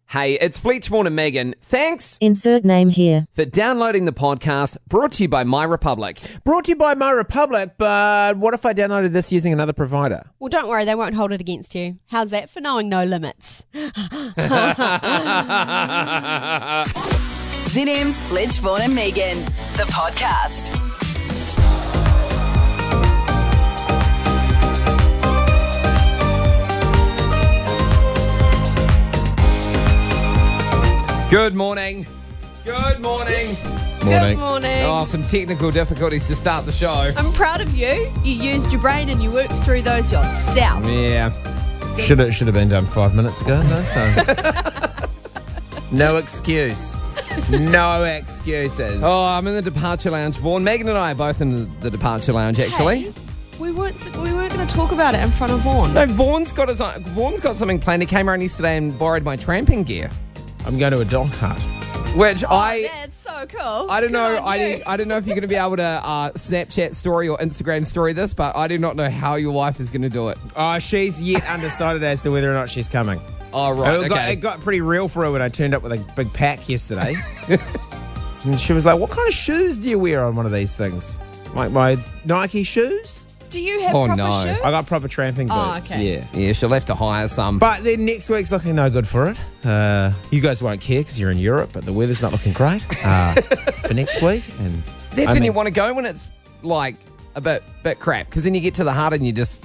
Hey, it's Fletch, Vaughan and Megan. Thanks Insert name here. for downloading the podcast, brought to you by My Republic. Brought to you by My Republic, but what if I downloaded this using another provider? Well, don't worry, they won't hold it against you. How's that for knowing no limits? ZM's Fletch, Vaughan and Megan, the podcast. Good morning. Good morning. Good morning. Oh, some technical difficulties to start the show. I'm proud of you. You used your brain and you worked through those yourself. Yeah. Should have been done 5 minutes ago, though, so. No excuse. No excuses. Oh, I'm in the departure lounge. Vaughan, Megan and I are both in the departure lounge, actually. Hey, we weren't going to talk about it in front of Vaughan. No, Vaughan's got something planned. He came around yesterday and borrowed my tramping gear, I'm going to a dog hut. which That's so cool. I don't know. Good on you. I don't know if you're going to be able to Snapchat story or Instagram story this, but I do not know how your wife is going to do it. She's yet undecided as to whether or not she's coming. Oh, right. It got pretty real for her when I turned up with a big pack yesterday. And she was like, what kind of shoes do you wear on one of these things? Like my Nike shoes? Do you have Oh, proper no. shoes? I got proper tramping boots. Oh, okay. Yeah. Yeah, she'll have to hire some. But then next week's looking no good for it. You guys won't care because you're in Europe, but the weather's not looking great for next week. And That's when you want to go, when it's like a bit crap, because then you get to the hut and you just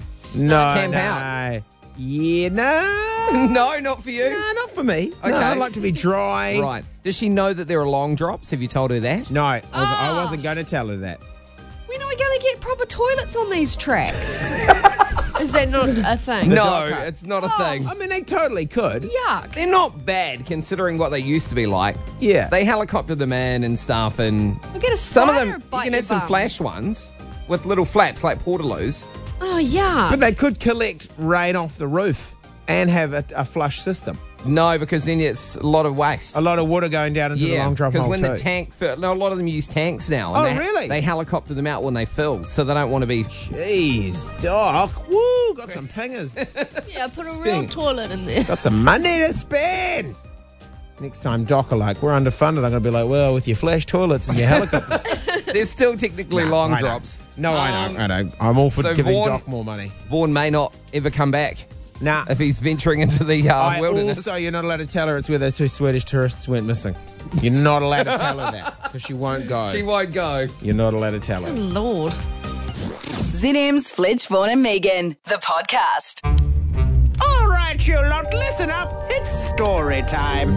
camp out. Yeah, no. No, not for you. No, not for me. Okay. No, I'd like to be dry. Right. Does she know that there are long drops? Have you told her that? No, I wasn't going to tell her that. When are we going to get proper toilets on these tracks? Is that not a thing? No, dog hut. it's not a thing. I mean, they totally could. Yuck. They're not bad considering what they used to be like. Yeah. They helicopter them in and stuff, and We'll get a some of spider them, you bite can your have some bum. flash ones with little flaps like portaloos. Oh, yeah. But they could collect rain off the roof and have a flush system. No, because then it's a lot of waste. A lot of water going down into the long drop hole because when too. the tank a lot of them use tanks now. Oh, And really? They helicopter them out when they fill, so they don't want to be... Jeez, Doc. Woo, got some pingers. Yeah, put a Spin. real toilet in there. Got some money to spend. Next time Doc are like, we're underfunded, I'm going to be like, well, with your flash toilets and your helicopters. There's still technically long I know. drops. No, I know. I'm all for so giving Vaughan- Doc more money. Vaughan may not ever come back Nah. if he's venturing into the wilderness. Also, you're not allowed to tell her it's where those 2 Swedish tourists went missing. You're not allowed to tell her that because she won't go. She won't go. You're not allowed to tell her. Lord. ZM's Fletch, Vaughan and Megan, the podcast. All right, you lot, listen up. It's story time.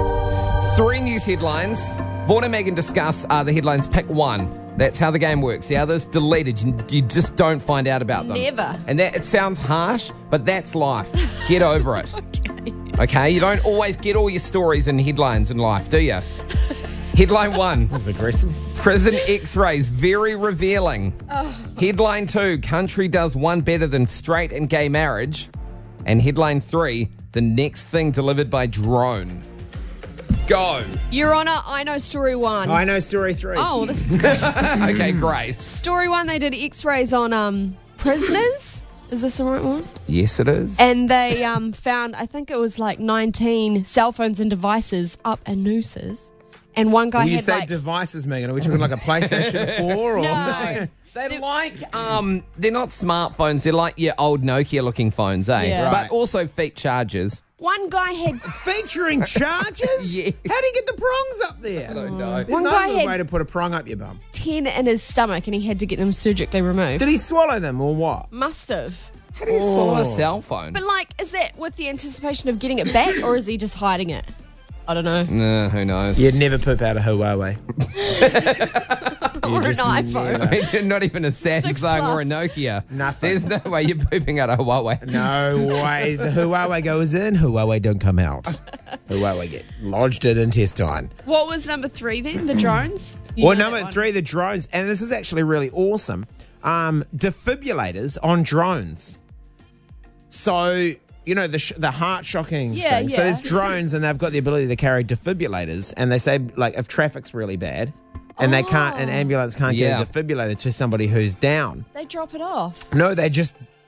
3 news headlines. Vaughan and Megan discuss the headlines. Pick one. That's how the game works. The others deleted. You just don't find out about them. Never. And that it sounds harsh, but that's life. Get over it. Okay? You don't always get all your stories and headlines in life, do you? Headline 1. That was aggressive. Prison X-rays, very revealing. Headline 2, country does one better than straight and gay marriage. And headline 3, the next thing delivered by drone. Go. Your Honour, I know story 1. I know story 3. Oh, this is great. Okay, great. Story 1, they did x-rays on prisoners. Is this the right one? Yes, it is. And they found, I think it was like 19 cell phones and devices up in nooses. And one guy When you had say like... devices, Megan, are we talking like a PlayStation 4? Or No. They're like, they're not smartphones. They're like your old Nokia-looking phones, eh? Yeah. But Right. also feet chargers. One guy had... Featuring charges? Yeah. How do you get the prongs up there? I don't know. There's One no guy good had- way to put a prong up your bum. 10 in his stomach and he had to get them surgically removed. Did he swallow them or what? Must have. How do you swallow a cell phone? But like, is that with the anticipation of getting it back or is he just hiding it? I don't know. Who knows? You'd never poop out a Huawei. Or an just iPhone. Not even a Samsung or a Nokia. Nothing. There's no way you're pooping out a Huawei. No ways. The Huawei goes in, Huawei don't come out. Huawei get lodged in intestine. What was number 3 then? The drones? You Well, know that number one. 3, the drones. And this is actually really awesome. Defibrillators on drones. So, you know, the heart-shocking Yeah, thing. So yeah. there's drones and they've got the ability to carry defibrillators. And they say, like, if traffic's really bad and they can't, an ambulance can't Yeah. get a defibrillator to somebody who's down. They drop it off. No, they just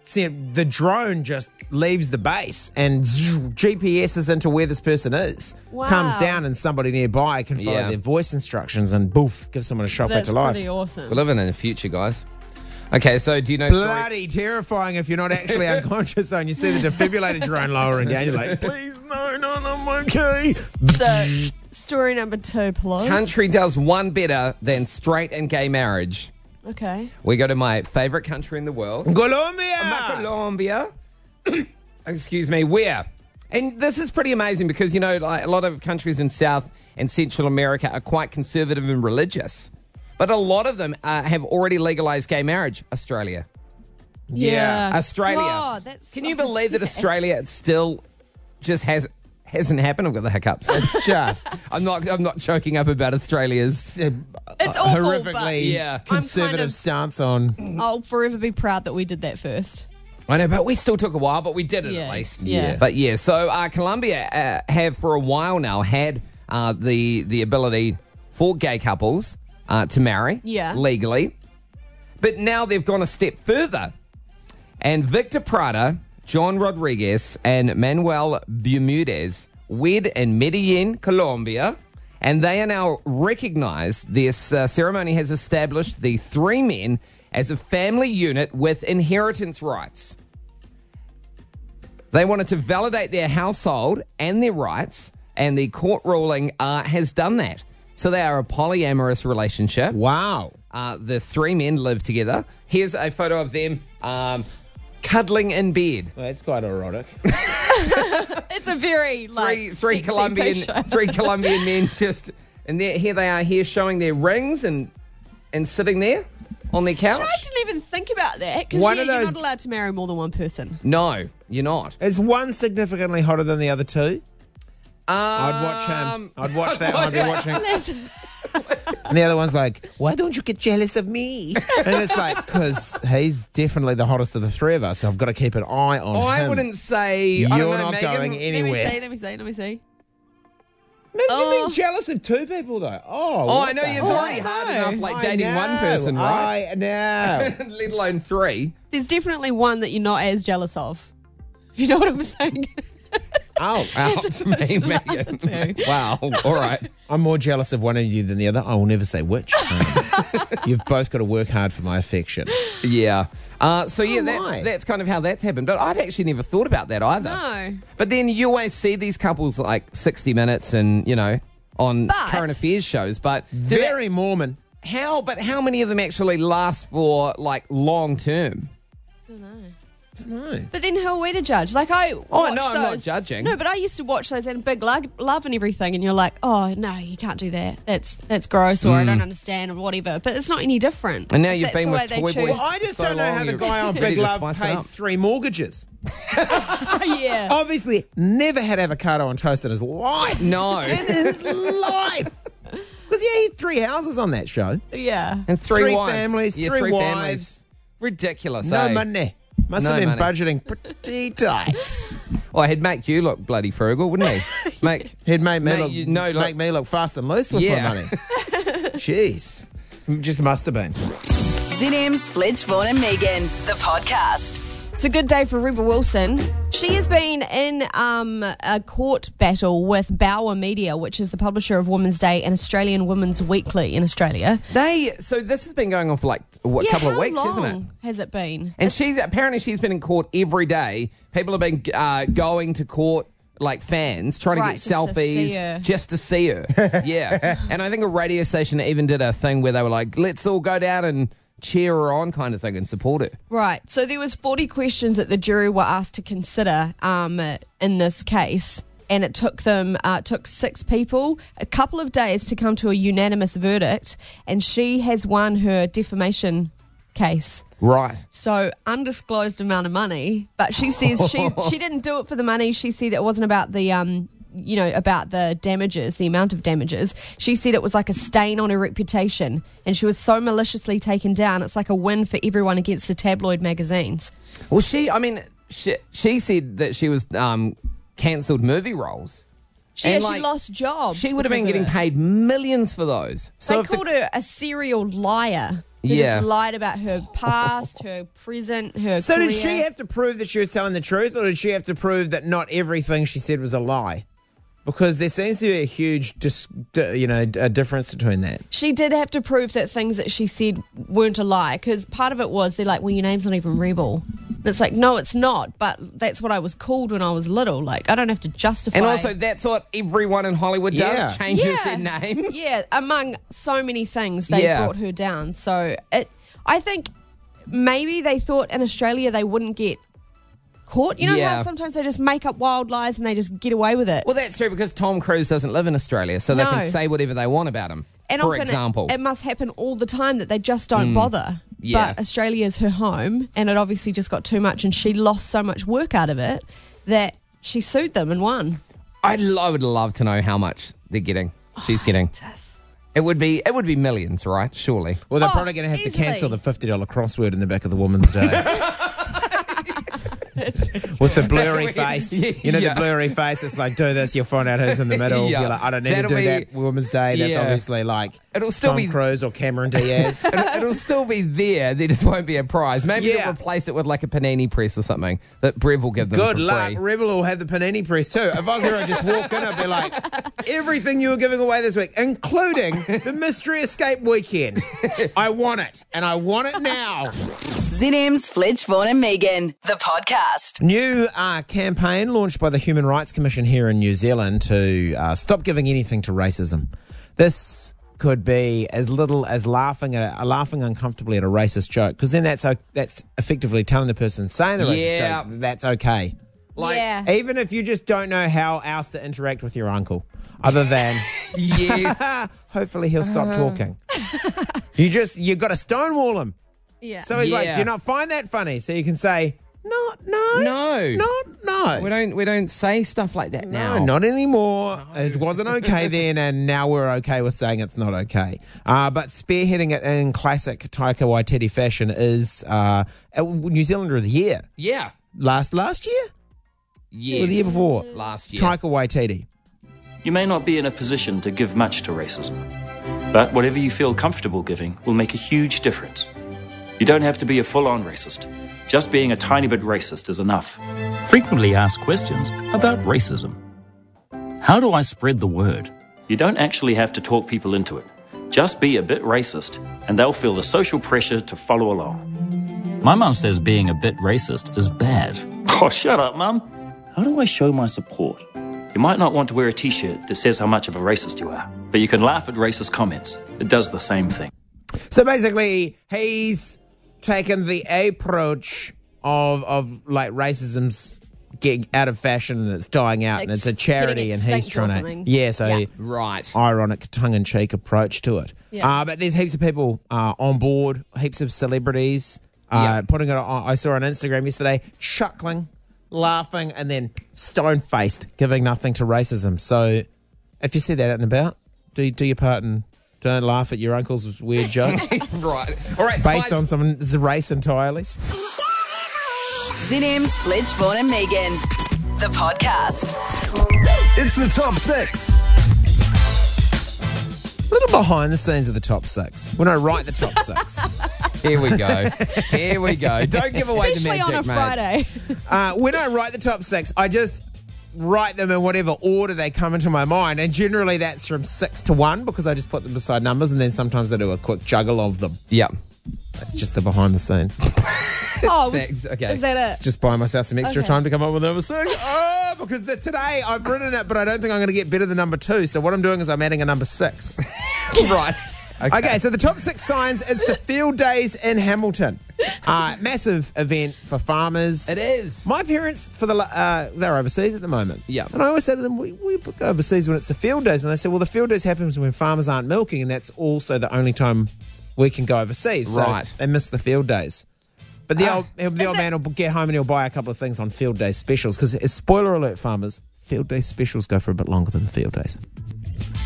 the drone just leaves the base and GPSs into where this person is. Wow. Comes down and somebody nearby can follow Yeah. their voice instructions and boof, give someone a shot back That's to life. pretty awesome. We're living in the future, guys. Okay, so do you know story? Bloody terrifying if you're not actually unconscious though, and you see the defibrillator drone lowering down. You're like, please, no, I'm okay. So, story number 2, please. Country does one better than straight and gay marriage. Okay. We go to my favorite country in the world, Colombia! Colombia. Excuse me, where? And this is pretty amazing because, like a lot of countries in South and Central America are quite conservative and religious. But a lot of them have already legalized gay marriage. Australia. Yeah. Australia. God, that's Can you so believe that sad. Australia still just hasn't happened? I've got the hiccups. It's just I'm not choking up about Australia's. It's awful, horrifically but Yeah. conservative stance on. I'll forever be proud that we did that first. I know, but we still took a while, but we did it Yeah, at least. yeah. But yeah, so Colombia have for a while now had the ability for gay couples to marry legally. But now they've gone a step further. And Victor Prada, John Rodriguez, and Manuel Bermudez wed in Medellin, Colombia. And they are now recognized. This ceremony has established the 3 men as a family unit with inheritance rights. They wanted to validate their household and their rights, and the court ruling has done that. So they are a polyamorous relationship. Wow. The 3 men live together. Here's a photo of them cuddling in bed. Well, that's quite erotic. It's a very, Three sexy Colombian picture. three Colombian men just, and here they are here showing their rings and sitting there on their couch. I didn't even think about that because One of you're those- not allowed to marry more than one person. No, you're not. Is one significantly hotter than the other 2? I'd watch him. I'd watch that one. I'd be watching. And the other one's like, why don't you get jealous of me? And it's like, because he's definitely the hottest of the 3 of us. So I've got to keep an eye on him. I wouldn't say. You're I don't know, not Megan. going anywhere. Let me see. Imagine Oh. being jealous of 2 people, though. Oh, what I know. the It's hell? already hard know. enough, like I dating one know. person, right? I know. Let alone 3. There's definitely one that you're not as jealous of. If you know what I'm saying. Oh, Ouch, me, Megan. two. Wow. All right. I'm more jealous of one of you than the other. I will never say which. You've both got to work hard for my affection. Yeah. So yeah, why? that's kind of how that's happened. But I'd actually never thought about that either. No. But then you always see these couples like 60 Minutes and on But- current affairs shows. But Very Mormon. how many of them actually last for like long term? No. But then who are we to judge? Like I no, watch I'm not those- judging. No, but I used to watch those and Big Love and everything, and you're like, oh no, you can't do that. That's gross, or I don't understand, or whatever. But it's not any different. And now you've That's been the with way they Toy choose. Boys. Well, I just So don't know how long, the you're guy on ready Big to Love spice it paid up. 3 mortgages. Yeah. Obviously, never had avocado on toast in his life. No. In his life. Because, he had 3 houses on that show. Yeah. And 3 3 wives. families, Yeah, 3 3 wives. families. Ridiculous, No eh? money. Must No have been money. budgeting pretty tight. Well, he'd make you look bloody frugal, wouldn't he? He'd make me Mate, look, you know, make me look fast and loose with Yeah. my money. Jeez. Just must have been. ZM's Fledge, Vaughan and Megan, the podcast. It's a good day for Reba Wilson. She has been in a court battle with Bauer Media, which is the publisher of Women's Day and Australian Women's Weekly in Australia. So this has been going on for like a couple of weeks, how isn't it? long has it been? And she's been in court every day. People have been going to court like fans trying Right, to just get to see selfies her. just to see her. Yeah. And I think a radio station even did a thing where they were like, let's all go down and cheer her on kind of thing and support her. Right. So there was 40 questions that the jury were asked to consider in this case. And it took 6 people a couple of days to come to a unanimous verdict. And she has won her defamation case. Right. So undisclosed amount of money, but she says she didn't do it for the money. She said it wasn't about the about the damages, the amount of damages. She said it was like a stain on her reputation, and she was so maliciously taken down. It's like a win for everyone against the tabloid magazines. Well, she said that she was cancelled movie roles. She And, actually lost jobs. She would have been because getting of it. paid millions for those. They if the- called her a serial liar. who Yeah. just lied about her past, her present, her So career. did she have to prove that she was telling the truth, or did she have to prove that not everything she said was a lie? Because there seems to be a huge, a difference between that. She did have to prove that things that she said weren't a lie, because part of it was they're like, well, your name's not even Rebel. And it's like, no, it's not, but that's what I was called when I was little. Like, I don't have to justify. And also, that's what everyone in Hollywood does, Yeah. changes their name. Yeah, among so many things, they brought her down. So I think maybe they thought in Australia they wouldn't get caught. You know Yeah. how sometimes they just make up wild lies and they just get away with it? Well, that's true because Tom Cruise doesn't live in Australia, so they No. can say whatever they want about him. And for often example. it must happen all the time that they just don't bother. Yeah. But Australia is her home, and it obviously just got too much, and she lost so much work out of it that she sued them and won. I would love to know how much they're getting. She's getting. It would be millions, right? Surely. Well, they're probably going to have to easily. cancel the $50 crossword in the back of the Woman's Day. With the blurry face. You know, Yeah. the blurry face. It's like, do this, you'll find out who's in the middle. Yeah. You're like, I don't need That'll to do be- that Women's Day. That's Yeah. obviously like It'll still Tom be- Cruise or Cameron Diaz. It'll still be there. There just won't be a prize. Maybe Yeah. they'll replace it with like a panini press or something that Brev will give them Good for luck. free. Rebel will have the panini press too. If I was here, I'd just walk in, I'd be like, everything you were giving away this week, including the Mystery Escape weekend. I want it, and I want it now. ZM's Fletch, Vaughan and Megan, the podcast. New campaign launched by the Human Rights Commission here in New Zealand to stop giving anything to racism. This could be as little as laughing uncomfortably at a racist joke, because then that's effectively telling the person saying the racist Yeah. joke that's okay. Like, Even if you just don't know how else to interact with your uncle, other than yes. hopefully he'll stop talking. You got to stonewall him. Yeah. So he's like, Yeah. do you not find that funny? So you can say, no. We don't say stuff like that now. No, not anymore. It wasn't okay then, and now we're okay with saying it's not okay. But spearheading it in classic Taika Waititi fashion is New Zealander of the Year. Yeah. Last year? Yes. Or the year before? Last year. Taika Waititi. You may not be in a position to give much to racism, but whatever you feel comfortable giving will make a huge difference. You don't have to be a full-on racist. Just being a tiny bit racist is enough. Frequently asked questions about racism. How do I spread the word? You don't actually have to talk people into it. Just be a bit racist, and they'll feel the social pressure to follow along. My mum says being a bit racist is bad. Oh, shut up, Mum. How do I show my support? You might not want to wear a t-shirt that says how much of a racist you are, but you can laugh at racist comments. It does the same thing. So basically, he's taken the approach of like racism's getting out of fashion and it's dying out and it's a charity getting and he's extinct or trying to something. so Right. ironic tongue-in-cheek approach to it. Yeah. But there's heaps of people on board, heaps of celebrities putting it on. I saw on Instagram yesterday, chuckling, laughing, and then stone-faced, giving nothing to racism. So if you see that out and about, do your part and don't laugh at your uncle's weird joke Right. All right. based Spice. on someone's race entirely. ZM's Fletch, Vaughan and Megan, the podcast. It's the top 6. A little behind the scenes of the top 6. When I write the top 6. Here we go. Here we go. Don't give away the Especially magic, on a mate. Friday. When I write the top 6, I just write them in whatever order they come into my mind. And generally that's from 6 to 1 because I just put them beside numbers and then sometimes I do a quick juggle of them. Yeah. That's just the behind the scenes. Oh, Thanks. Okay. is that it? Just buying myself some extra Okay. time to come up with number 6. Oh, because today I've written it, but I don't think I'm going to get better than number 2. So what I'm doing is I'm adding a number 6. Right. Okay, so the top 6 signs, it's the field days in Hamilton. Massive event for farmers. It is. My parents, they're overseas at the moment. Yeah. And I always say to them, we go overseas when it's the field days. And they say, well, the field days happens when farmers aren't milking, and that's also the only time we can go overseas. So Right. they miss the field days. But the old man will get home and he'll buy a couple of things on field day specials. Because, spoiler alert, farmers, field day specials go for a bit longer than field days.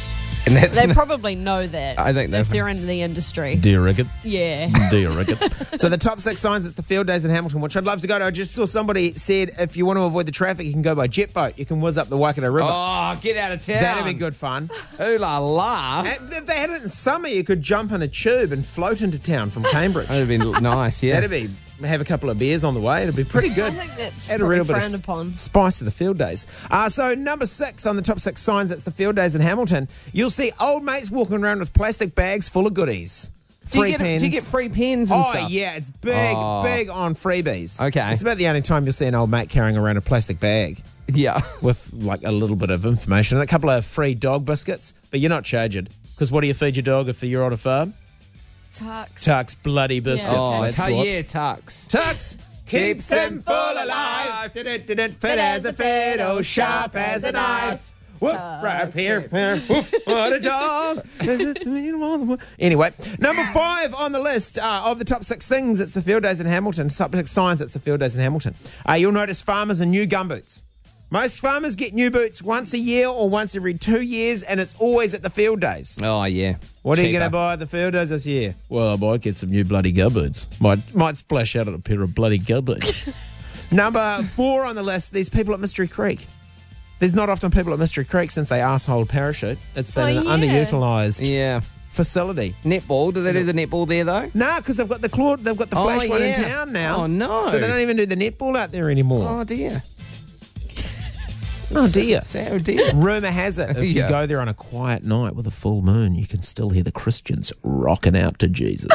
And that's They probably know that. I think if they're in the industry. Do you reckon? Yeah. Do you reckon? So the top 6 signs, it's the field days in Hamilton, which I'd love to go to. I just saw somebody said if you want to avoid the traffic, you can go by jet boat. You can whiz up the Waikato River. Oh, get out of town. That'd be good fun. Ooh la la. And if they had it in summer, you could jump in a tube and float into town from Cambridge. That'd be nice, yeah. That'd be, have a couple of beers on the way. It'd be pretty good. I think that's Add a real bit frowned of upon. spice to the field days. So number 6 on the top 6 signs, it's the field days in Hamilton. You'll see old mates walking around with plastic bags full of goodies. Do you get free pens and stuff? Oh, yeah, it's big on freebies. Okay. It's about the only time you'll see an old mate carrying around a plastic bag Yeah. with like a little bit of information and a couple of free dog biscuits, but you're not charged. Because what do you feed your dog if you're on a farm? Tuck's bloody biscuits. Oh, that's what. yeah, Tux. Tux keeps him full alive. Fit as a fiddle, sharp as a knife. Woof, right here, woof, what a dog. Anyway, number 5 on the list of the top 6 things, it's the field days in Hamilton. Top 6 signs, it's the field days in Hamilton. You'll notice farmers and new gumboots. Most farmers get new boots once a year or once every 2 years, and it's always at the field days. Oh, yeah. What are you going to buy at the field days this year? Well, I might get some new bloody gumboots. Might splash out on a pair of bloody gumboots. Number 4 on the list, these people at Mystery Creek. There's not often people at Mystery Creek since they arsehole Parachute. It's been an underutilised facility. Netball? Do they do the netball there, though? Nah, because they've got the Flash one in town now. Oh, no. So they don't even do the netball out there anymore. Oh, dear. Oh, dear. Oh, dear. Rumour has it, if you go there on a quiet night with a full moon, you can still hear the Christians rocking out to Jesus.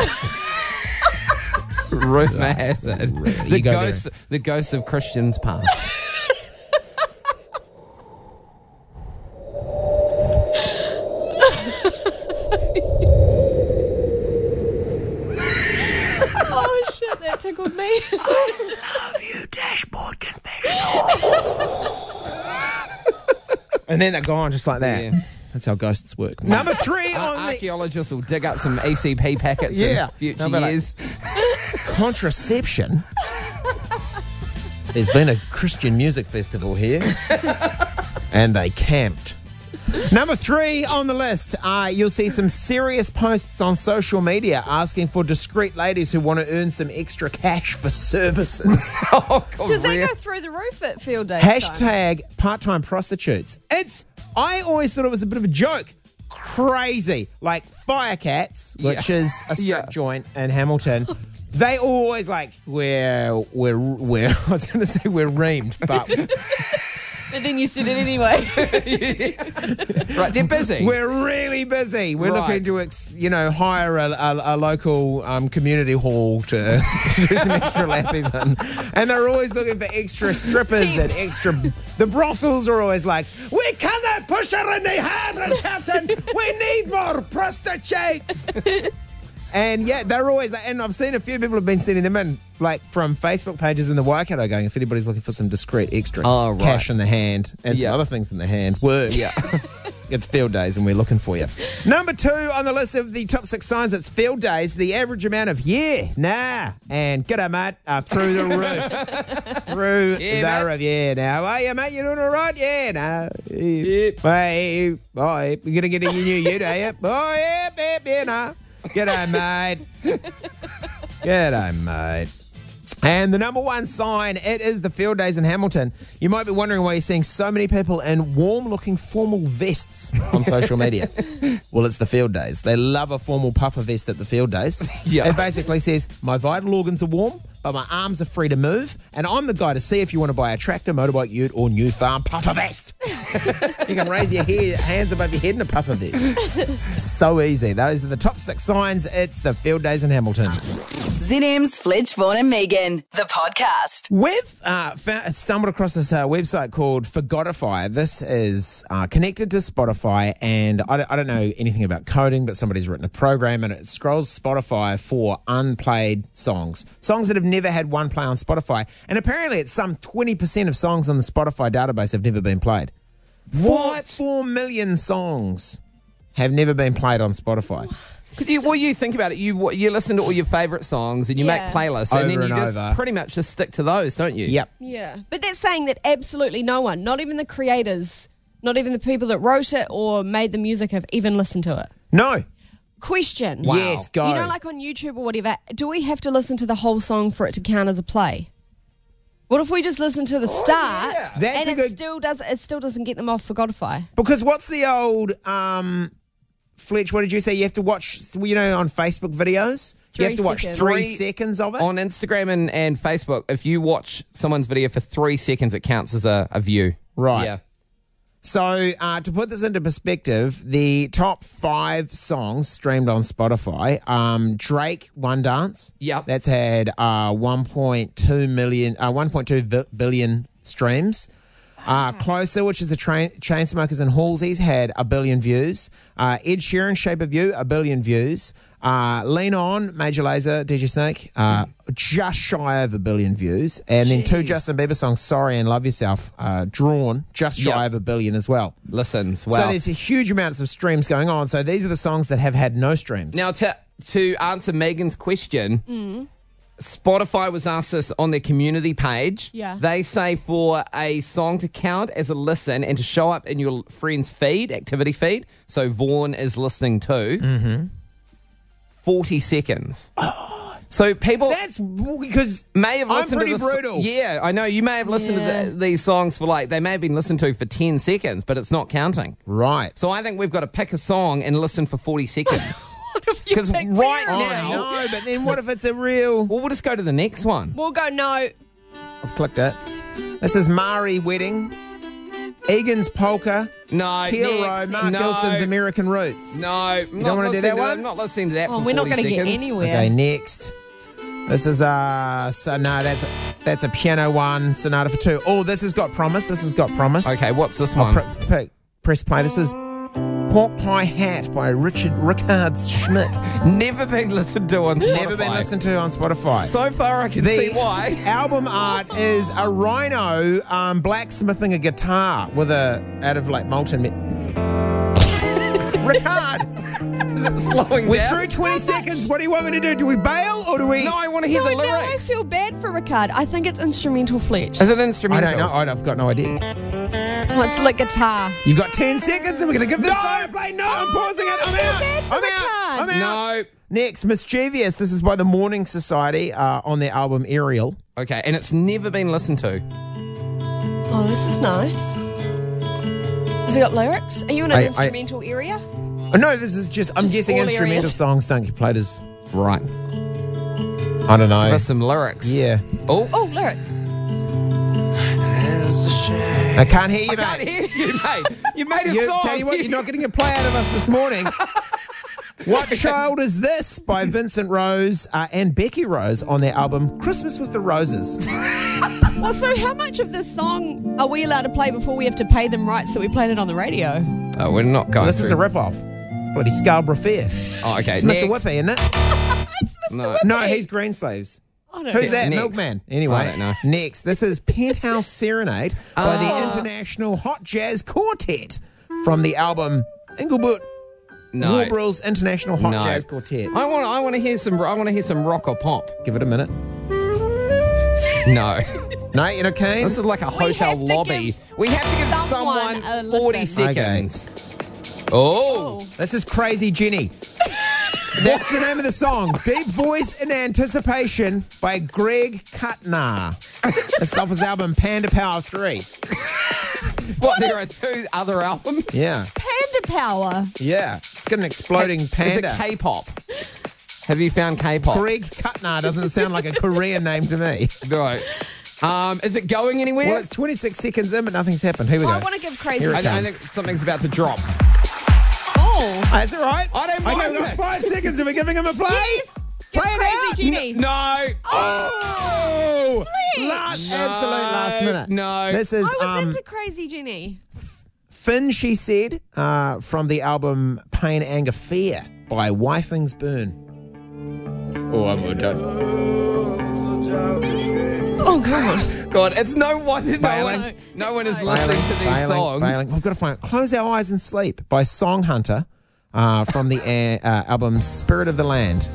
Rumour has it. The ghosts of Christians past. Oh, shit, that tickled me. I love you, dashboard confessional. And then they're gone just like that. Yeah. That's how ghosts work. Number 3 on archaeologists will dig up some ECP packets in future years. Contraception. There's been a Christian music festival here, and they camped. Number 3 on the list, you'll see some serious posts on social media asking for discreet ladies who want to earn some extra cash for services. Oh, God, Does that go through the roof at field days? Hashtag part-time prostitutes. I always thought it was a bit of a joke. Crazy. Like Firecats, which is a strip joint in Hamilton. They always we're I was going to say we're reamed, but... But then you said it anyway. Right, they're busy. We're really busy. We're looking to, hire a local community hall to do some extra lappies in. And they're always looking for extra strippers and extra... The brothels are always like, we cannot push her any harder, Captain. We need more prostitutes. And they're always, and I've seen a few people have been sending them in, from Facebook pages in the Waikato going, if anybody's looking for some discreet extra cash in the hand and some other things in the hand, work. Yeah. It's field days and we're looking for you. Number 2 on the list of the top 6 signs, it's field days. The average amount of and g'day, mate, through the roof. Through the roof, now. Are you, mate? You doing all right? Yeah, no. Yep. Hey, you're going to get a new unit, are you? Oh, yeah, no. G'day, mate. G'day, mate. And the number 1 sign, it is the field days in Hamilton. You might be wondering why you're seeing so many people in warm-looking formal vests on social media. Well, it's the field days. They love a formal puffer vest at the field days. Yeah. It basically says, my vital organs are warm, but my arms are free to move, and I'm the guy to see if you want to buy a tractor, motorbike, ute, or new farm puffer vest. You can raise your hands above your head in a puffer vest. So easy. Those are the top 6 signs. It's the field days in Hamilton. ZM's Fletch, Vaughan and Megan, the podcast. We've stumbled across this website called Forgotify. This is connected to Spotify, and I don't know anything about coding, but somebody's written a program, and it scrolls Spotify for unplayed songs that have never had one play on Spotify. And apparently it's some 20% of songs on the Spotify database have never been played. What? 4 million songs have never been played on Spotify. Because you think about it, you listen to all your favourite songs and you make playlists and then you just pretty much just stick to those, don't you? Yep. Yeah. But that's saying that absolutely no one, not even the creators, Not even the people that wrote it or made the music have even listened to it. No. Question. Wow. Yes, go. You know, like on YouTube or whatever, do we have to listen to the whole song for it to count as a play? What if we just listen to the start That's and a it good- still doesn't get them off Forgotify? Because what's the old Fletch, what did you say? You have to watch, you know, on Facebook videos? You have to watch 3 seconds of it? On Instagram and Facebook, if you watch someone's video for 3 seconds, it counts as a view. Right. Yeah. So, to put this into perspective, the top 5 songs streamed on Spotify, Drake, One Dance. Yep. That's had 1.2 billion streams. Closer, which is the Chainsmokers and Halsey's, had 1 billion views. Ed Sheeran, Shape of You, 1 billion views. Lean On, Major Lazer, DJ Snake, just shy of 1 billion views. And then 2 Justin Bieber songs, Sorry and Love Yourself, Drawn, just shy of 1 billion as well. Listens. Wow. So there's a huge amounts of streams going on. So these are the songs that have had no streams. Now, to answer Megan's question, Spotify was asked this on their community page. Yeah. They say for a song to count as a listen and to show up in your friend's feed, activity feed, so Vaughn is listening to, 40 seconds. So people That's because may have listened I'm pretty to this. brutal. Yeah, I know. You may have listened to these songs for they may have been listened to for 10 seconds, but it's not counting. Right. So I think we've got to pick a song and listen for 40 seconds. Because right now, No, but then what if it's a real... well, we'll just go to the next one. We'll go, no. I've clicked it. This is Mari Wedding, Egan's Polka, No, Hero, next. Mark No. Gilson's American Roots. No, You don't want to do that one? I'm not listening to that Oh, for we're not 40 going to get seconds. anywhere. Okay, next. This is that's a piano one, Sonata for 2. Oh, this has got Promise. This has got Promise. Okay, what's this one? Press play. This is Pork Pie Hat by Richard Schmidt. Never been listened to on Spotify. Never been listened to on Spotify. So far, I can see why. Album art is a rhino blacksmithing a guitar with out of like molten Ricard, Is it slowing we're down? through 20 seconds. What do you want me to do? Do we bail or do we? No, I want to hear the No, now I lyrics. feel bad for Ricard. I think it's instrumental, Fletch. Is it I instrumental? don't know. I've got no idea. Oh, it's like guitar. You've got 10 seconds and we're going to give this guy a play. No, I'm pausing it. I'm out. bad for I'm out. Ricard. I'm out. No. Next, Mischievous. This is by the Morning Society on their album Aerial. Okay, and it's never been listened to. Oh, this is nice. Has it got lyrics? Are you in an I- instrumental area? Oh, no, this is just, I'm Just guessing all instrumental areas. songs don't get played as, Right. I don't know. Give us some lyrics. Yeah. Oh, Oh, lyrics. I can't hear you, I can't mate. hear you, mate. You made a You, song. tell you what, you're not getting a play out of us this morning. What Child Is This by Vincent Rose and Becky Rose on their album Christmas with the Roses. Well, so how much of this song are we allowed to play before we have to pay them rights that we played it on the radio? Oh, we're not going This is a through. rip-off. Bloody Scarborough Fair. Oh, okay. It's next. Mr. Whippy, isn't it? It's Mr. No. Whippy. No, he's Greensleeves. I don't Who's know. that? Next. Milkman. Anyway, I don't know. next. This is Penthouse Serenade by the International Hot Jazz Quartet from the album Engelbert No. Warbrill's International Hot No. Jazz Quartet. I want to hear some rock or pop. Give it a minute. No. No, you're not keen? This is like a hotel have to lobby. give We have to give someone someone a 40 listen. seconds. Oh. This is Crazy Jenny. That's the name of the song. Deep Voice in Anticipation by Greg Kutnar. It's off his album Panda Power 3. What, there are 2 other albums? Yeah. Panda Power. Yeah. It's got an exploding panda. Is it K-pop? Have you found K-pop? Greg Kutnar doesn't sound like a Korean name to me. No. Is it going anywhere? Well, it's 26 seconds in, but nothing's happened. Here we Well, go. I want to give Crazy Here it I comes. think something's about to drop. Oh. That's all right. I don't mind Okay, we've got this. 5 seconds. Are we giving him a play? Yes. Give Play it Crazy out. Jenny. No. Oh! Last, No. absolute last minute. No. This is I was into Crazy Jenny. Finn, She Said, from the album Pain, Anger, Fear by Why Things Burn. Oh, I'm done. Oh, God. God, it's no wonder Bailing. no one is listening to these songs. We've got to find Close Our Eyes and Sleep by Song Hunter from the album Spirit of the Land.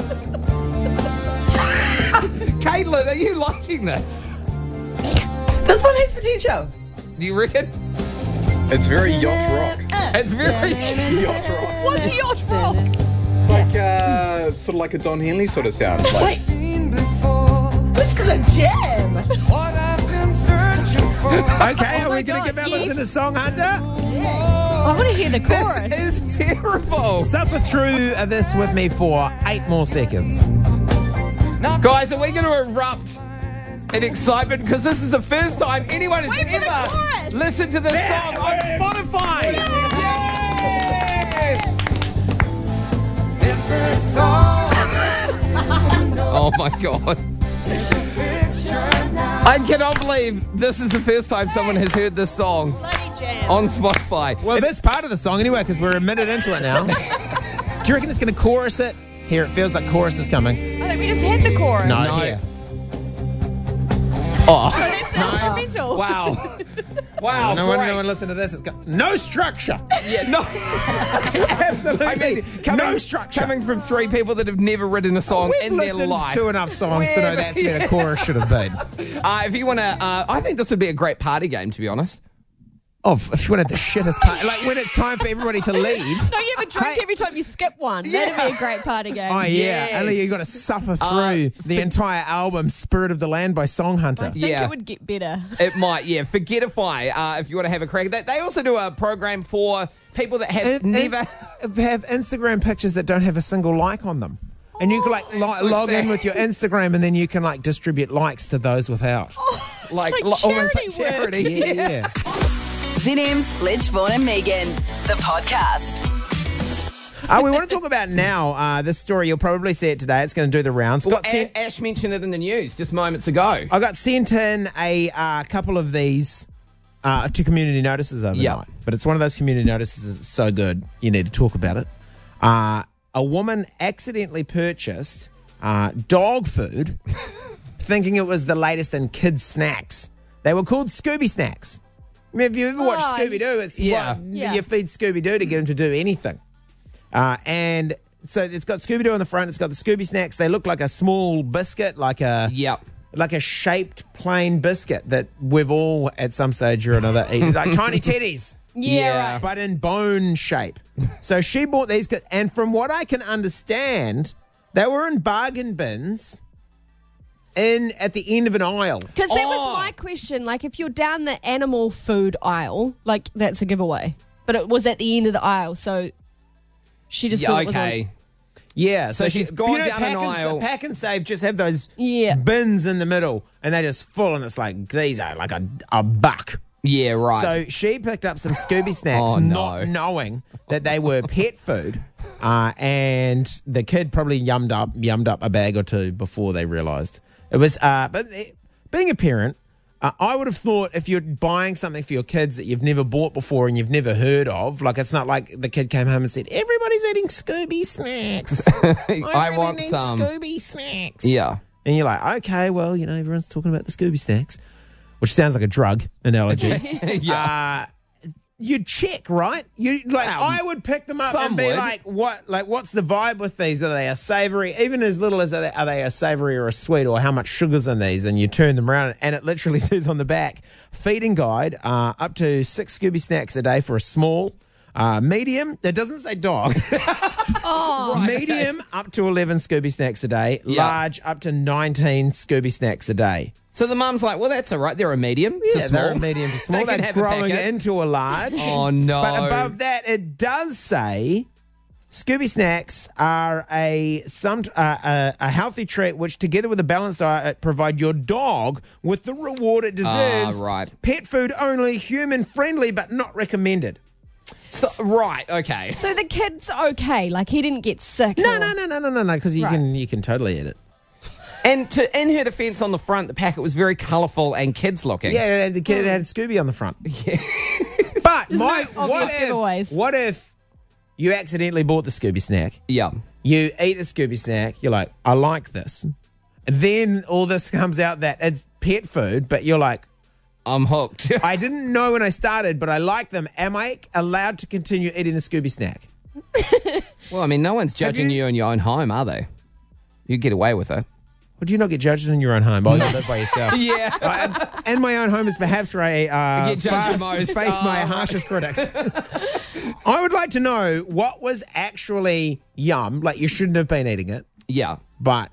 Caitlin, are you liking this? This one has potential. Do you reckon? It's very yacht rock. It's very Yacht rock. What's a yacht rock? It's like sort of like a Don Henley sort of sound. Like, Let's go to jam. Okay, are we going to God, give our yes. listeners a song, Hunter? I want to hear the chorus. This is terrible. Suffer through this with me for 8 more seconds. Guys, are we going to erupt in excitement? Because this is the first time anyone has Wait for the ever chorus. listened to this song on Spotify. Yes! Oh my God. I cannot believe this is the first time someone has heard this song Bloody jam. on Spotify. Well, this part of the song anyway, because we're a minute into it now. Do you reckon it's going to chorus it? Here, it feels like chorus is coming. I think we just had the chorus. No, No. here. Oh, That's the instrumental. wow. Wow, No one great. listen to this. It's got no structure. Yeah, no. Absolutely. I mean, no structure. Coming from 3 people that have never written a song We've in their listened life. to enough songs to know that's where the chorus should have been. If you want to, I think this would be a great party game, to be honest. Oh, if you wanted the shittest part, like when it's time for everybody to leave. Don't you ever drink every time you skip one? That'd be a great party game. Oh, yeah. Yes. Only you've got to suffer through the entire album, Spirit of the Land by Song Hunter. I think Yeah. it would get better. It might, yeah. Forgetify, if you want to have a crack. They also do a program for people that have never... have Instagram pictures that don't have a single like on them. And you can so log in sad. with your Instagram, and then you can distribute likes to those without. like, it's like almost like charity charity. Yeah. Zinims, Fletch, Vaughan and Megan, the podcast. We want to talk about now this story. You'll probably see it today. It's going to do the rounds. Well, Ash mentioned it in the news just moments ago. I got sent in a couple of these to community notices overnight. Yep. But it's one of those community notices that's so good, you need to talk about it. A woman accidentally purchased dog food thinking it was the latest in kids' snacks. They were called Scooby Snacks. I mean, if you ever watched Scooby-Doo, it's Yeah. what you feed Scooby-Doo to get him to do anything. And so it's got Scooby-Doo on the front. It's got the Scooby Snacks. They look like a small biscuit, like a shaped plain biscuit that we've all at some stage or another eaten, like tiny teddies. Yeah, right. But in bone shape. So she bought these, and from what I can understand, they were in bargain bins at the end of an aisle. Because that was my question. Like, if you're down the animal food aisle, like, that's a giveaway. But it was at the end of the aisle, so she just thought it was okay. Yeah, So she's gone down an Pack and- aisle. Pack and Save just have those Yeah. bins in the middle, and they're just full, and it's like, these are like a buck. Yeah, right. So she picked up some Scooby Snacks, Oh, no. not knowing that they were pet food, and the kid probably yummed up a bag or two before they realised it was. Being a parent, I would have thought if you're buying something for your kids that you've never bought before and you've never heard of, like it's not like the kid came home and said, "Everybody's eating Scooby Snacks. I really want need some." Scooby Snacks." Yeah. And you're like, okay, well, everyone's talking about the Scooby Snacks, which sounds like a drug analogy. Yeah. You'd check, right? I would pick them up some and be would. like, what's the vibe with these? Are they a savory? Even as little as are they a savory or a sweet, or how much sugar's in these? And you turn them around and it literally says on the back, feeding guide, up to 6 Scooby Snacks a day for a small. Medium, it doesn't say dog. Medium, up to 11 Scooby Snacks a day. Yeah. Large, up to 19 Scooby Snacks a day. So the mum's like, well, that's all right. They're a medium to Yeah, small. they're a medium to small. They can They're have a growing packet. into a large. Oh, no. But above that, it does say Scooby Snacks are a healthy treat which, together with a balanced diet, provide your dog with the reward it deserves. Right. Pet food only, human friendly, but not recommended. So, right, okay. So the kid's okay. Like, he didn't get sick. No, or- because you Right. can totally eat it. And in her defence, on the front, the packet was very colourful and kids looking. Yeah, the kid had Scooby on the front. Yeah. But There's no obvious giveaways. what if you accidentally bought the Scooby snack? Yeah. You eat the Scooby snack, you're like, I like this. And then all this comes out that it's pet food, but you're like, I'm hooked. I didn't know when I started, but I like them. Am I allowed to continue eating the Scooby snack? Well, I mean, no one's judging you in your own home, are they? You get away with it. Well, do you not get judged in your own home? Oh, you live by yourself. Yeah. And my own home is perhaps where I Get judged the most. face my harshest critics. I would like to know what was actually yum. Like, you shouldn't have been eating it, Yeah. but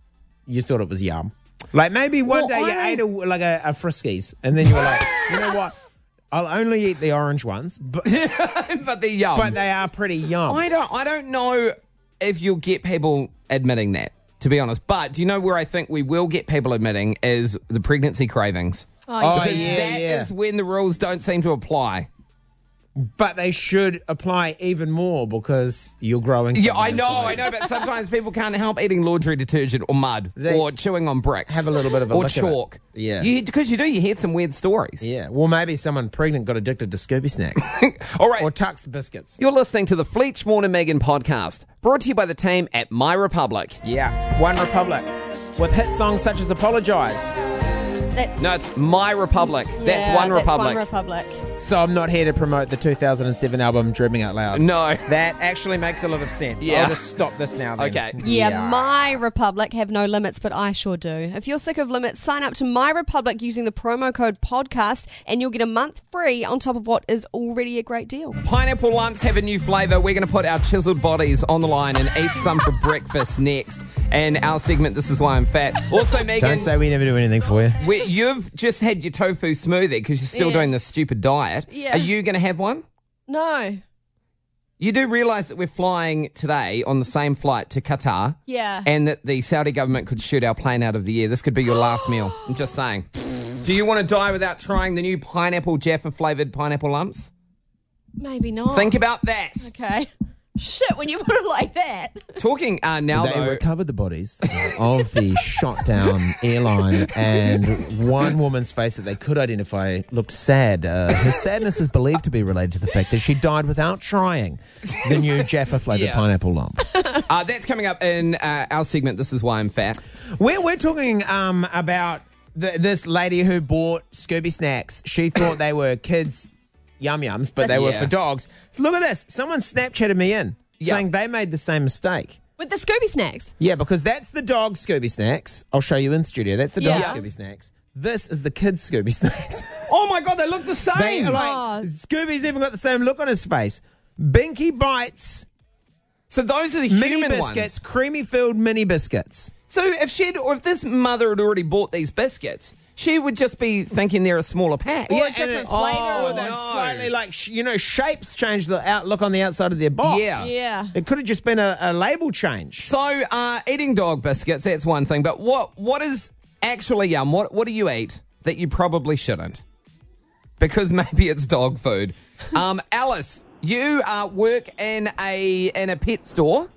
you thought it was yum. Like, maybe one Well, day you ate a Friskies, and then you were like, you know what? I'll only eat the orange ones, but But they're yum. but they are pretty yum. I don't know if you'll get people admitting that, to be honest. But do you know where I think we will get people admitting is the pregnancy cravings. Oh, Because yeah, that yeah. is when the rules don't seem to apply. But they should apply even more because you're growing. Yeah, I something know, inside. but sometimes people can't help eating laundry detergent or mud or chewing on bricks. have a little bit of a or lick of it. chalk. Yeah. Because you hear some weird stories. Yeah, well, maybe someone pregnant got addicted to Scooby Snacks All right. or Tux biscuits. You're listening to the Fleetch, Vaughan and Megan podcast, brought to you by the team at My Republic. Yeah, One Republic with hit songs such as "Apologize." No, it's My Republic. That's One Republic. One Republic. So I'm not here to promote the 2007 album "Dreaming Out Loud." No. That actually makes a lot of sense. Yeah. I'll just stop this now. Then. Okay. Yeah, My Republic have no limits, but I sure do. If you're sick of limits, sign up to My Republic using the promo code podcast and you'll get a month free on top of what is already a great deal. Pineapple lumps have a new flavour. We're going to put our chiseled bodies on the line and eat some for breakfast next. And our segment, This Is Why I'm Fat. Also, Megan, Don't say we never do anything for you. you've just had your tofu smoothie because you're still Yeah. doing this stupid diet. Yeah. Are you going to have one? No. You do realise that we're flying today on the same flight to Qatar. Yeah. And that the Saudi government could shoot our plane out of the air. This could be your last meal. I'm just saying. Do you want to die without trying the new pineapple Jaffa flavoured pineapple lumps? Maybe not. Think about that. Okay. Shit, when you put it like that. Talking now, They though. recovered the bodies of the shot down airline, and one woman's face that they could identify looked sad. Her sadness is believed to be related to the fact that she died without trying the new Jaffa flavoured Yeah. pineapple lump. That's coming up in our segment, This Is Why I'm Fat. We're talking about this lady who bought Scooby Snacks. She thought they were kids' yum-yums, but they were for Yes. dogs. So look at this. Someone Snapchatted me in Yeah. saying they made the same mistake. With the Scooby Snacks. Yeah, because that's the dog Scooby Snacks. I'll show you in studio. That's the dog Yeah. Scooby Snacks. This is the kids Scooby Snacks. Oh my God, they look the same. They are like, Oh. Scooby's even got the same look on his face. Binky Bites, So those are the mini human biscuits, ones. creamy filled mini biscuits. So if this mother had already bought these biscuits, she would just be thinking they're a smaller pack. Or a and different oh, flavour. that's no. slightly like, shapes change the outlook on the outside of their box. Yeah. Yeah. It could have just been a label change. So eating dog biscuits, that's one thing. But what is actually yum? What do you eat that you probably shouldn't? Because maybe it's dog food. Alice, you work in a pet store,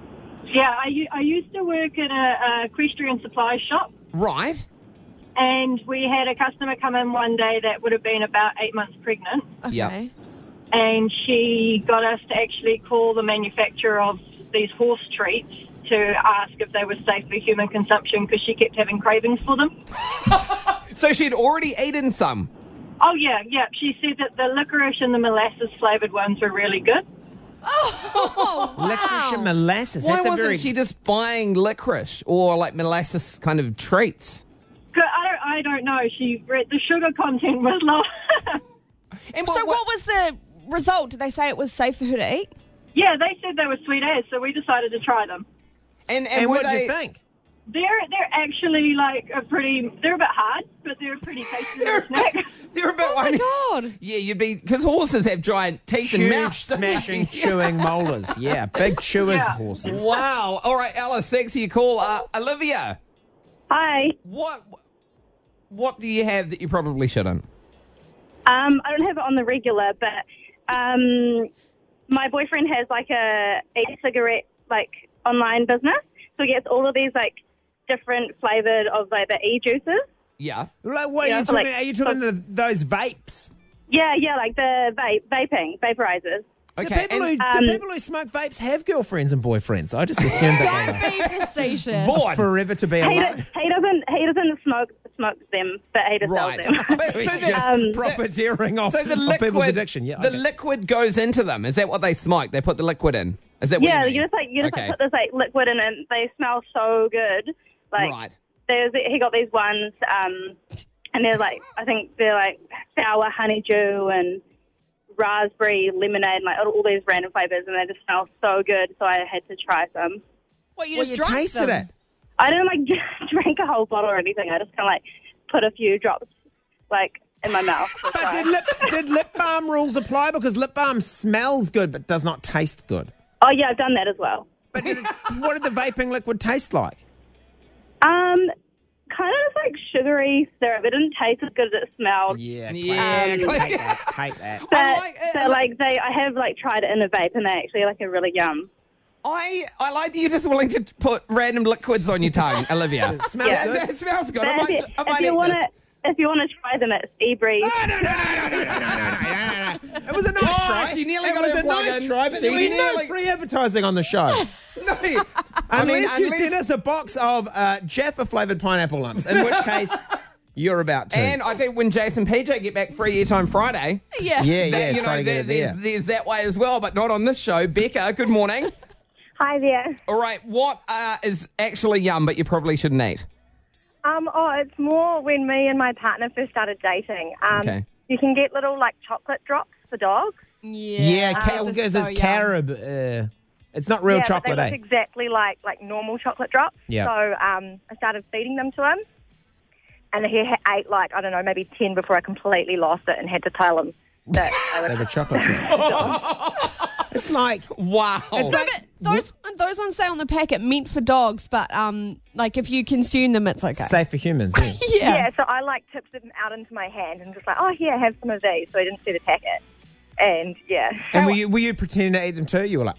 Yeah, I used to work in a equestrian supply shop, right? and we had a customer come in one day that would have been about 8 months pregnant, Okay. Yeah. and she got us to actually call the manufacturer of these horse treats to ask if they were safe for human consumption because she kept having cravings for them. So she'd already eaten some. Oh, yeah. She said that the licorice and the molasses-flavoured ones were really good. Oh, wow. Licorice and molasses. Why That's a wasn't very she just buying licorice or like molasses kind of treats? 'Cause I don't know. The sugar content was low. And So what was the result? Did they say it was safe for her to eat? Yeah, they said they were sweet as, so we decided to try them. And And were what did they, you think? They're actually like they're a bit hard, but they're a pretty tasty little snack. They're a bit. Oh, my God. Yeah, you'd be because horses have giant teeth and Huge, mouths. don't they? smashing, chewing molars. Yeah, big chewers Yeah. horses. Wow. All right, Alice. Thanks for your call. Olivia, Hi. what do you have that you probably shouldn't? I don't have it on the regular, but my boyfriend has like a e-cigarette like online business, so he gets all of these like different flavored of like the e-juices. Yeah. Like, what Yeah, are you so, talking? like, Are you talking those vapes? Yeah, like the vaporizers. Okay. Do people who smoke vapes have girlfriends and boyfriends? I just assumed that Don't be facetious. they were forever to be He alone. doesn't smoke them, but he just Right. sells them. But so Just the- profiteering off, so the of liquid, people's addiction. Yeah, the okay. liquid goes into them. Is that what they smoke? They put the liquid in. Is that what Yeah, you mean? you just Okay. put this like liquid in, and they smell so good. Like, Right. he got these ones, and they're like, I think they're like sour honeydew and raspberry lemonade, and like all these random flavors, and they just smell so good. So I had to try some. What, you Well, just you drank tasted them? it. I didn't like drink a whole bottle or anything. I just kind of like put a few drops like in my mouth. to But try. did lip balm rules apply? Because lip balm smells good but does not taste good. Oh yeah, I've done that as well. But what did the vaping liquid taste like? Kind of like sugary syrup. It didn't taste as good as it smelled. Yeah, Yeah. hate that. But I have like tried it in a vape, and they actually like are really yum. I like that you're just willing to put random liquids on your tongue, Olivia. It smells Yeah. good. It smells good. But I might if eat you want this. to, if you want to try them, it's eBreeze. No. It was a nice try. she nearly it got was her a plug nice in. try, but She there was no nearly- free advertising on the show. No. Unless you send us a box of Jaffa flavoured pineapple lumps, in which case you're about to. And I think when Jason PJ get back free airtime Friday, Yeah. yeah, you try know, to get it there. there's that way as well, but not on this show. Becca, good morning. Hi there. All right, what is actually yum, but you probably shouldn't eat? It's more when me and my partner first started dating. Okay. You can get little like chocolate drops for dogs. Yeah, this because is so it's yum. carob. It's not real yeah, chocolate, but they eh? look exactly like normal chocolate drops. Yeah. So I started feeding them to him, and he ate like, I don't know, maybe 10 before I completely lost it and had to tell him that They were chocolate chips. It's like, Wow. it's like, Those ones say on the packet meant for dogs, but like if you consume them, it's okay. safe for humans. Yeah. Yeah, so I like tipped them out into my hand and just like, oh, here, have some of these. So I didn't see the packet. And yeah. And were you pretending to eat them too? You were like,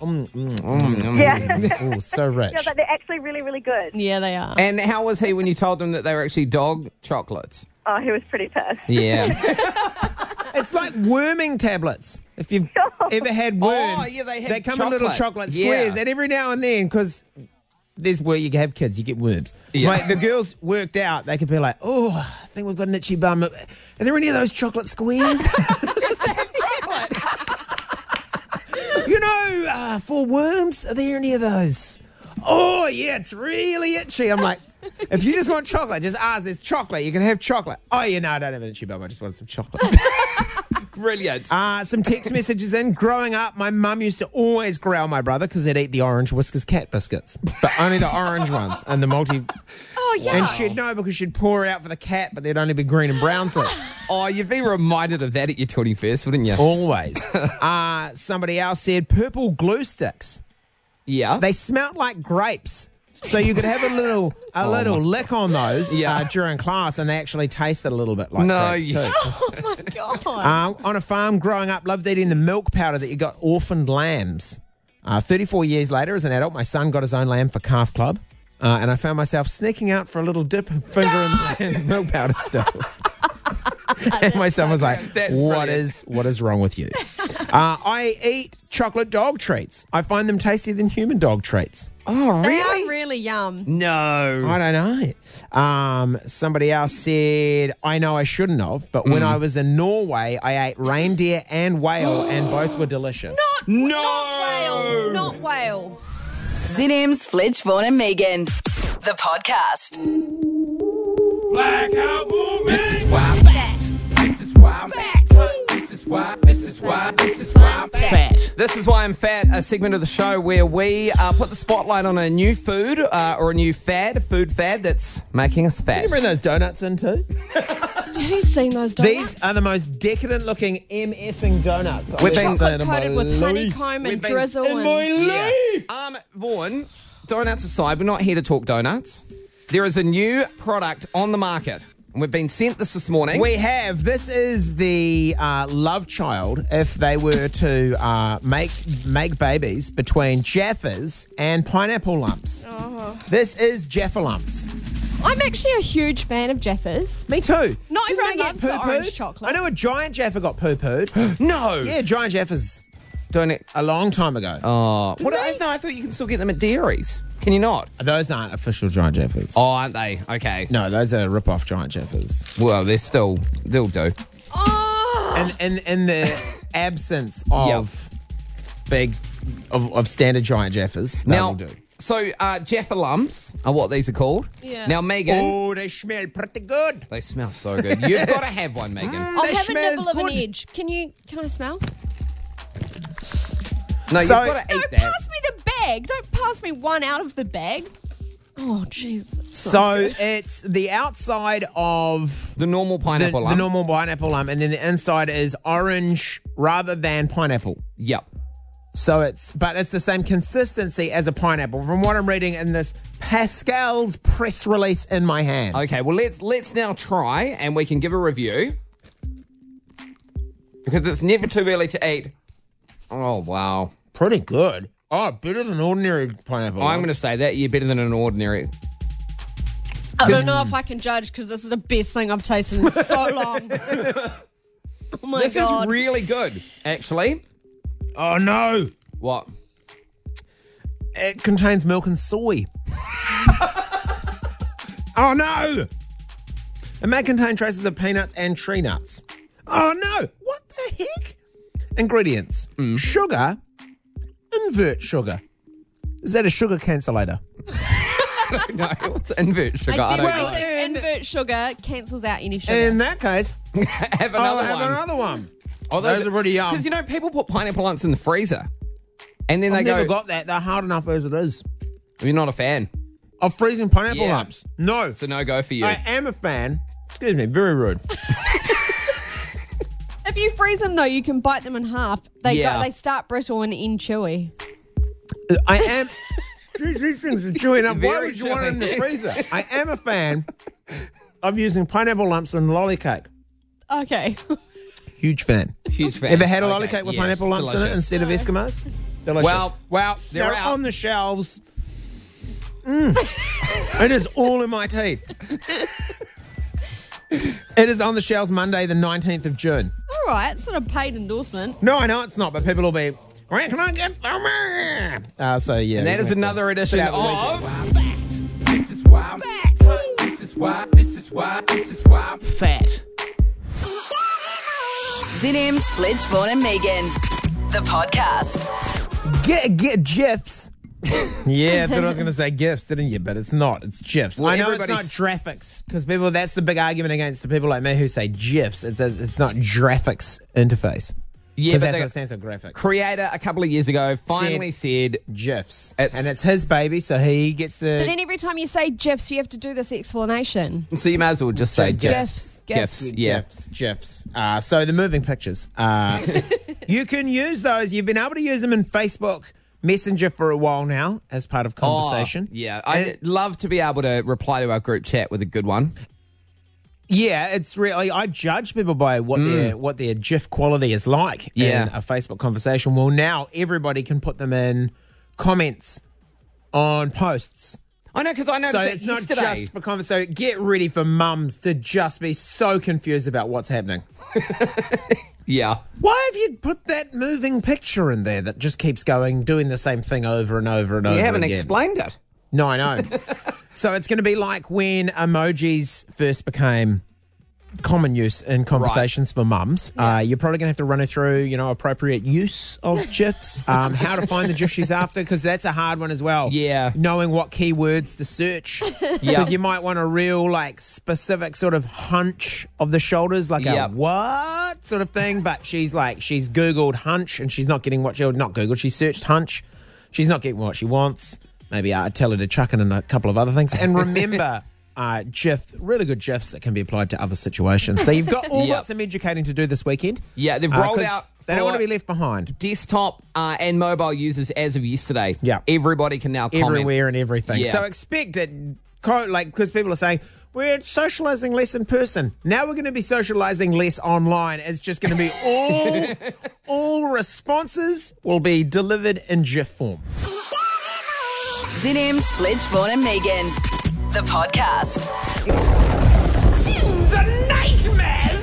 Yeah. oh, so rich. Yeah, but they're actually really, really good. Yeah, they are. And how was he when you told him that they were actually dog chocolates? Oh, he was pretty pissed. Yeah. It's like worming tablets. If you've ever had worms, Oh, yeah, they have come in little chocolate squares, Yeah. and every now and then, because there's where you have kids, you get worms. Yeah. Like the girls worked out, they could be like, oh, I think we've got an itchy bum. Are there any of those chocolate squares? Just to have chocolate. You know, for worms, are there any of those? Oh, yeah, it's really itchy. I'm like, if you just want chocolate, just ask. There's chocolate. You can have chocolate. Oh, yeah, no, I don't have an itchy bum. I just wanted some chocolate. Brilliant. Some text messages in. Growing up, my mum used to always growl my brother because he'd eat the orange Whiskas cat biscuits, but only the orange ones and the multi. Oh, yeah. And she'd know because she'd pour it out for the cat, but there'd only be green and brown for it. Oh, you'd be reminded of that at your 21st, wouldn't you? Always. Somebody else said purple glue sticks. Yeah. They smelt like grapes. So you could have a little lick on those during class, and they actually tasted a little bit like grapes too. Oh, my God. On a farm growing up, loved eating the milk powder that you got orphaned lambs. 34 years later, as an adult, my son got his own lamb for calf club, and I found myself sneaking out for a little dip and finger in the lamb's milk powder still. And my son was like, what is wrong with you? I eat chocolate dog treats. I find them tastier than human dog treats. Oh, They really? are really yum. No. I don't know. Somebody else said, I know I shouldn't have, but when I was in Norway, I ate reindeer and whale, and both were delicious. Not whale. ZM's Fletch, Vaughan and Megan. The podcast. Blackout movement. This is why I'm fat. This is why I'm fat. This is why I'm fat. This is why I'm fat, a segment of the show where we put the spotlight on a new food or a new food fad that's making us fat. Can you bring those donuts in too? Have you seen those donuts? These are the most decadent looking MFing donuts. We've been chocolate coated with honeycomb and drizzle. Vaughan, donuts aside, we're not here to talk donuts. There is a new product on the market. We've been sent this morning. We have. This is the love child if they were to make babies between Jaffas and pineapple lumps. Oh. This is Jaffa lumps. I'm actually a huge fan of Jaffas. Me too. Not Didn't everyone they get loves the poo-pooed? orange chocolate. I know a giant Jaffa got poo-pooed. No. Yeah, giant Jaffa's Doing it. a long time ago. Oh. I thought you can still get them at dairies. Can you not? Those aren't official giant Jaffas. Oh, aren't they? Okay. No, those are rip-off giant Jaffas. Well, they'll do. Oh. And in the absence of standard giant Jaffas, Now, do. So, Jaffa lumps are what these are called. Yeah. Now, Megan. Oh, they smell pretty good. They smell so good. You've got to have one, Megan. I'll have a nibble of an edge. Can I smell? No, you've got to eat that. Pass me the bag. Don't pass me one out of the bag. Oh, jeez. So it's the outside of the normal pineapple lump. The normal pineapple lump, and then the inside is orange rather than pineapple. Yep. So it's the same consistency as a pineapple from what I'm reading in this Pascal's press release in my hand. Okay, well let's now try and we can give a review because it's never too early to eat. Oh wow, pretty good. Oh, better than ordinary pineapple. I'm going to say that. You're better than an ordinary. I don't know if I can judge because this is the best thing I've tasted in so long. Oh my this God. is really good, actually. Oh no! What? It contains milk and soy. Oh no! It may contain traces of peanuts and tree nuts. Oh no! What the heck? Ingredients: sugar, invert sugar. Is that a sugar cancelator? I don't know. What's invert sugar? I definitely think invert sugar cancels out any sugar. In that case, have another one. Oh, those are pretty yum. Because people put pineapple lumps in the freezer, and then I've they never go. got that. They're hard enough as it is. You're not a fan of freezing pineapple lumps? No, it's a no-go for you. I am a fan. Excuse me, very rude. If you freeze them though, you can bite them in half. They start brittle and end chewy. I am. Jeez, these things are chewy enough. Why would you want it in the freezer? I am a fan of using pineapple lumps in lollycake. Okay. Huge fan. Huge fan. Ever had a lollycake with pineapple lumps in it instead of Eskimos? Delicious. Well, they're out on the shelves. It is all in my teeth. It is on the shelves Monday, the 19th of June. All right, sort of paid endorsement. No, I know it's not, but people will be, where can I get them? So, yeah. And that is another edition of... This is why I'm fat. This is why I'm fat. Zinims, Fledge, Vaughan and Megan. The podcast. Get GIFs. Yeah, I thought I was going to say GIFs, didn't you? But it's not. It's GIFs. Well, I know it's not graphics because that's the big argument against the people like me who say GIFs. It's not graphics interface. Yeah, because but that's what stands for graphics. Creator a couple of years ago finally said GIFs. And it's his baby, so he gets the... But then every time you say GIFs, you have to do this explanation. So you may as well just say GIFs. GIFs. Yeah. GIFs. So the moving pictures. You can use those. You've been able to use them in Facebook Messenger for a while now as part of conversation. Yeah, I'd love to be able to reply to our group chat with a good one. Yeah, it's really. I judge people by what their GIF quality is like in a Facebook conversation. Well, now everybody can put them in comments on posts. I know, because I noticed so it's yesterday. Not just for conversation. Get ready for mums to just be so confused about what's happening. Yeah. Why have you put that moving picture in there that just keeps going, doing the same thing over and over and over again? You haven't explained it. No, I know. So it's going to be like when emojis first became common use in conversations for mums. You're probably going to have to run her through, appropriate use of GIFs, how to find the GIF she's after, because that's a hard one as well. Yeah. Knowing what keywords to search. Because you might want a real, specific sort of hunch of the shoulders, like a what sort of thing. But she's Googled hunch and she's not getting what not Googled. She searched hunch. She's not getting what she wants. Maybe I'd tell her to chuck in a couple of other things. And remember... really good GIFs that can be applied to other situations. So you've got some educating to do this weekend. Yeah, they've rolled out. They don't want to be left behind. Desktop and mobile users as of yesterday. Yeah, everybody can now comment everywhere and everything. Yeah. So expect it, because people are saying we're socializing less in person. Now we're going to be socializing less online. It's just going to be all responses will be delivered in GIF form. Zinims, Fledge, Vaughan and Megan. The podcast. Sins and nightmares.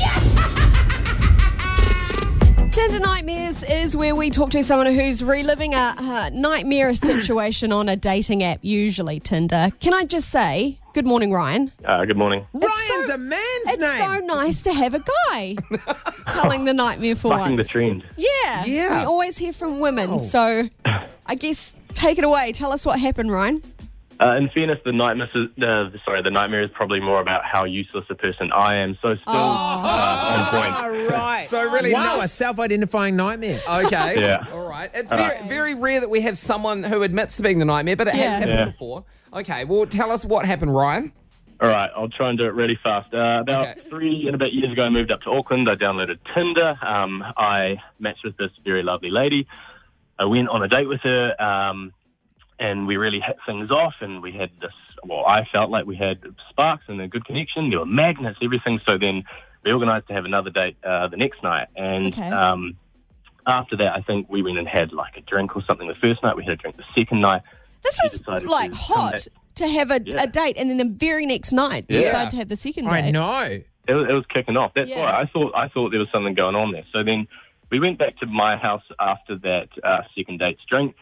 Tinder Nightmares is where we talk to someone who's reliving a nightmare situation on a dating app, usually Tinder. Can I just say, good morning, Ryan. Good morning. Ryan's a man's name. It's so nice to have a guy telling the nightmare for Bucking once. the trend. Yeah. We always hear from women, so I guess take it away. Tell us what happened, Ryan. In fairness, the nightmare is probably more about how useless a person I am. So still on point. Oh, right. So really, a self-identifying nightmare. Okay. Yeah. All right. It's very rare that we have someone who admits to being the nightmare, but it has happened before. Okay. Well, tell us what happened, Ryan. All right, I'll try and do it really fast. About 3 and a bit years ago, I moved up to Auckland. I downloaded Tinder. I matched with this very lovely lady. I went on a date with her, and we really hit things off, and we had this, I felt like we had sparks and a good connection. There were magnets, everything. So then we organised to have another date the next night. And after that, I think we went and had like a drink or something the first night. We had a drink the second night. This is like hot to have a date and then the very next night decide to have the second date. I know. It was kicking off. That's why I thought there was something going on there. So then we went back to my house after that second date's drink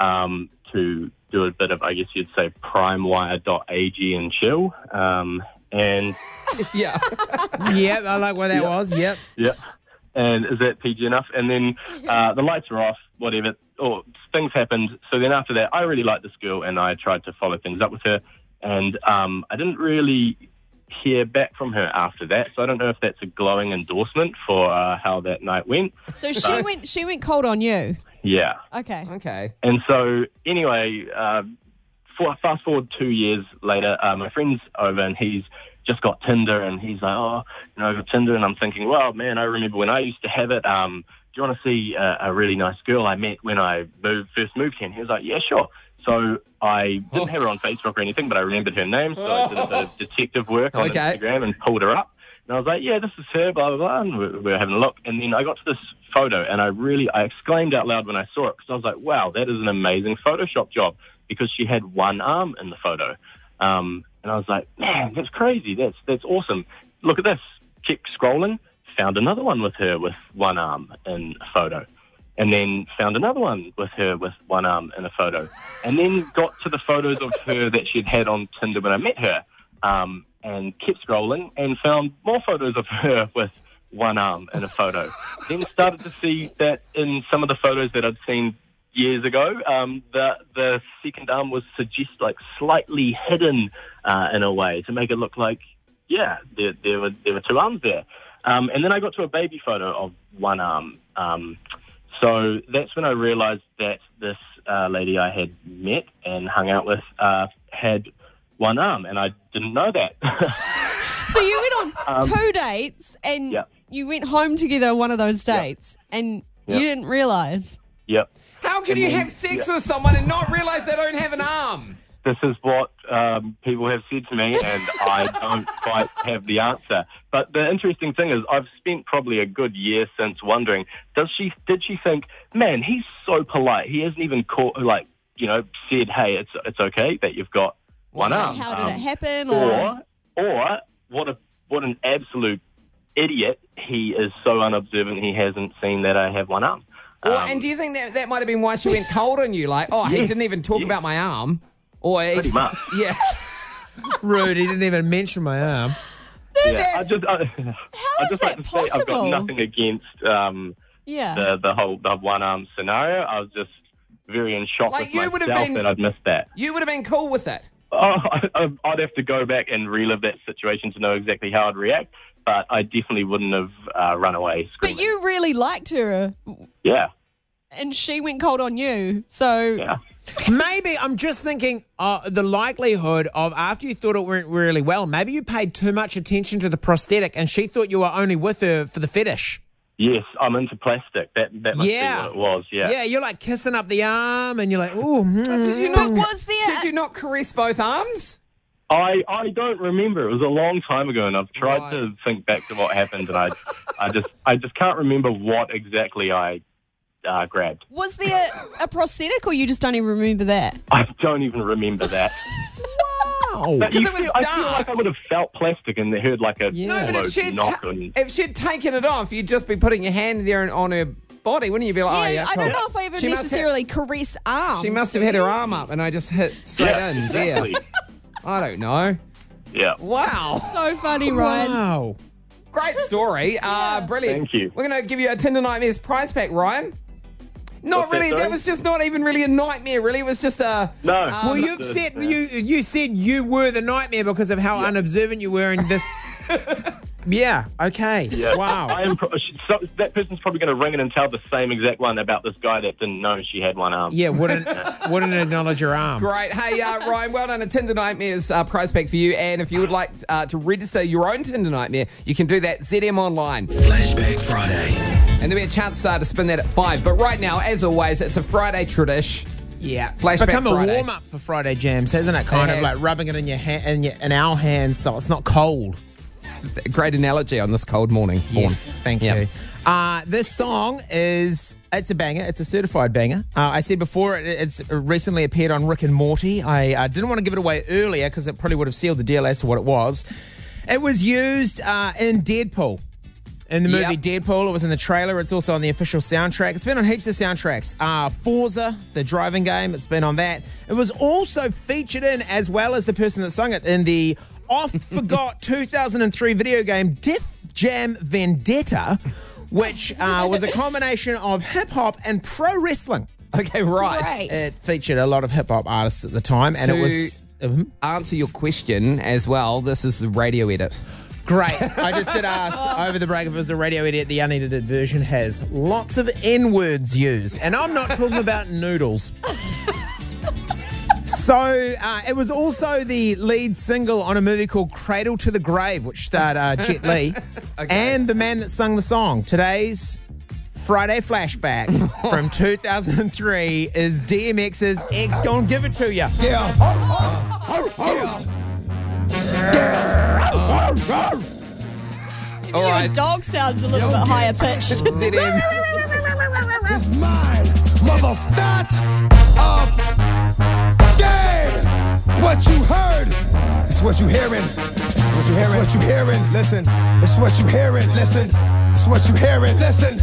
to do a bit of, I guess you'd say, primewire.ag and chill. And yeah, I like what that was. Yep. Yep. And is that PG enough? And then the lights are off, whatever. Things happened. So then after that, I really liked this girl, and I tried to follow things up with her. And I didn't really hear back from her after that. So I don't know if that's a glowing endorsement for how that night went. So she went cold on you. Yeah. Okay. And so anyway, fast forward 2 years later, my friend's over, and he's just got Tinder, and he's like, I got Tinder, and I'm thinking, well, man, I remember when I used to have it. Do you want to see a really nice girl I met when I first moved here? And he was like, yeah, sure. So I didn't have her on Facebook or anything, but I remembered her name, so I did a bit of detective work on Instagram and pulled her up. And I was like, yeah, this is her, blah, blah, blah, and we were having a look. And then I got to this photo, and I exclaimed out loud when I saw it, because I was like, wow, that is an amazing Photoshop job, because she had one arm in the photo. And I was like, man, that's crazy. That's awesome. Look at this. Kept scrolling, found another one with her with one arm in a photo. And then found another one with her with one arm in a photo. And then got to the photos of her that she'd had on Tinder when I met her. And kept scrolling and found more photos of her with one arm in a photo. Then started to see that in some of the photos that I'd seen years ago, the second arm was like slightly hidden in a way to make it look like, there were two arms there. And then I got to a baby photo of one arm. So that's when I realized that this lady I had met and hung out with had one arm, and I didn't know that. So you went on 2 dates, and you went home together one of those dates, and you didn't realize. Yep. How can you have sex with someone and not realize they don't have an arm? This is what people have said to me, and I don't quite have the answer. But the interesting thing is, I've spent probably a good year since wondering, did she think, man, he's so polite. He hasn't even said, hey, it's okay that you've got one arm. How did it happen? Or what an absolute idiot. He is so unobservant. He hasn't seen that I have one arm. And do you think that might have been why she went cold on you? Like, he didn't even talk about my arm. Pretty much. Yeah. Rude. He didn't even mention my arm. I just like to say I've got nothing against the one arm scenario. I was just very in shock with myself that I'd missed that. You would have been cool with it. I'd have to go back and relive that situation to know exactly how I'd react, but I definitely wouldn't have run away screaming. But you really liked her. Yeah. And she went cold on you, so... Yeah. Maybe, I'm just thinking the likelihood of after you thought it went really well, maybe you paid too much attention to the prosthetic and she thought you were only with her for the fetish. Yes, I'm into plastic. That must be what it was, Yeah, you're like kissing up the arm and you're like, ooh. Did you not caress both arms? I don't remember. It was a long time ago, and I've tried to think back to what happened, and I just can't remember what exactly I grabbed. Was there a prosthetic, or you just don't even remember that? I don't even remember that. Wow. Because it was dark. I feel like I would have felt plastic and heard like a knock. If she'd taken it off, you'd just be putting your hand there on her body, wouldn't you? Be like, I don't know if I ever necessarily caress arms. She must have had her arm up, and I just hit straight in. Exactly. Yeah. I don't know. Yeah. Wow. So funny, Ryan. Wow. Great story. Brilliant. Thank you. We're going to give you a Tinder Nightmares prize pack, Ryan. Not really. That was just not even really a nightmare, really. It was just a... No. Well, you said you were the nightmare because of how unobservant you were in this... Yeah, okay. Yeah. Wow. That person's probably going to ring in and tell the same exact one about this guy that didn't know she had one arm. Yeah, wouldn't acknowledge her arm. Great. Hey, Ryan, well done. A Tinder Nightmares prize pack for you. And if you would like to register your own Tinder Nightmare, you can do that ZM Online. Flashback Friday. And there'll be a chance to spin that at 5. But right now, as always, it's a Friday tradition. Yeah, Flashback it's become Friday. a warm up for Friday jams, hasn't it? Kind of like rubbing it in your hand, in our hands, so it's not cold. Great analogy on this cold morning. Yes, thank you. This song it's a banger. It's a certified banger. I said before it's recently appeared on Rick and Morty. I didn't want to give it away earlier because it probably would have sealed the deal as to what it was. It was used in Deadpool. In the movie Deadpool, it was in the trailer. It's also on the official soundtrack. It's been on heaps of soundtracks. Forza, the driving game, it's been on that. It was also featured in, as well as the person that sung it, in the oft-forgot 2003 video game Def Jam Vendetta, which was a combination of hip-hop and pro wrestling. Okay, right. Great. It featured a lot of hip-hop artists at the time, and it was... answer your question as well, this is the radio edit. Great. I just did ask over the break if it was a radio edit. The unedited version has lots of N-words used. And I'm not talking about noodles. So it was also the lead single on a movie called Cradle to the Grave, which starred Jet Li. And the man that sung the song. Today's Friday flashback from 2003 is DMX's X Gon' Give It To Ya. All right. Your dog sounds a little bit higher pitched. ZM. It's mine, mother. Start of game. What you heard, it's what you hearing. It's what you hearing. Listen, it's what you hearing. Listen, it's what you hearing. Listen.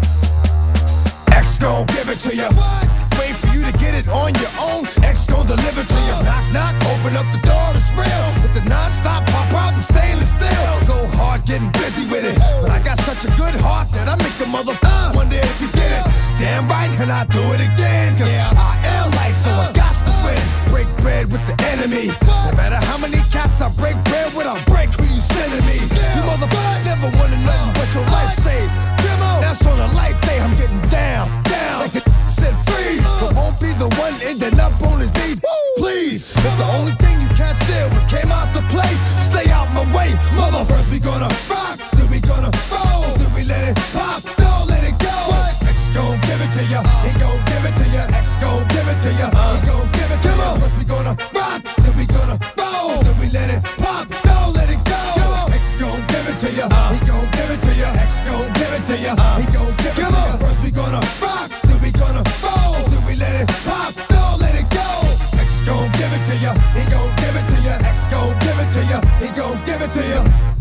X gon' give it to you. Wait for you to get it on your own. X gon' deliver to you. Knock, knock, open up the door, it's real. With the non-stop pop out and stainless steel. Go hard, getting busy with it. But I got such a good heart that I make a mother wonder if you did it. Damn right, and I do it again. Cause I am light, so I got to win. Break bread with the enemy. No matter how many cats I break bread with, I'll break who you sending me. You motherfucker never wanted nothing but your life saved. That's on a life day, I'm getting down. Like it said freeze, but won't be the one ending up on his knees. Please, if the only thing you can't steal was came out to play, stay out my way, mother. First we gonna rock, then we gonna roll, then we let it pop, don't let it go. X gon' give it to ya, he gon' give it to ya. X gon' give it to ya, he gon' give it to ya. First we gonna rock, then we gonna roll, then we let it pop, don't let it go. X gon' give it to ya, he gon' give it to ya. X gon' give it to ya, he gon' give it to ya. First we gonna rock, then we gonna roll, then we let it pop, don't let it go. X gon' give it to ya, he gon' give it to ya. X gon' give it to ya, he gon' give it to ya.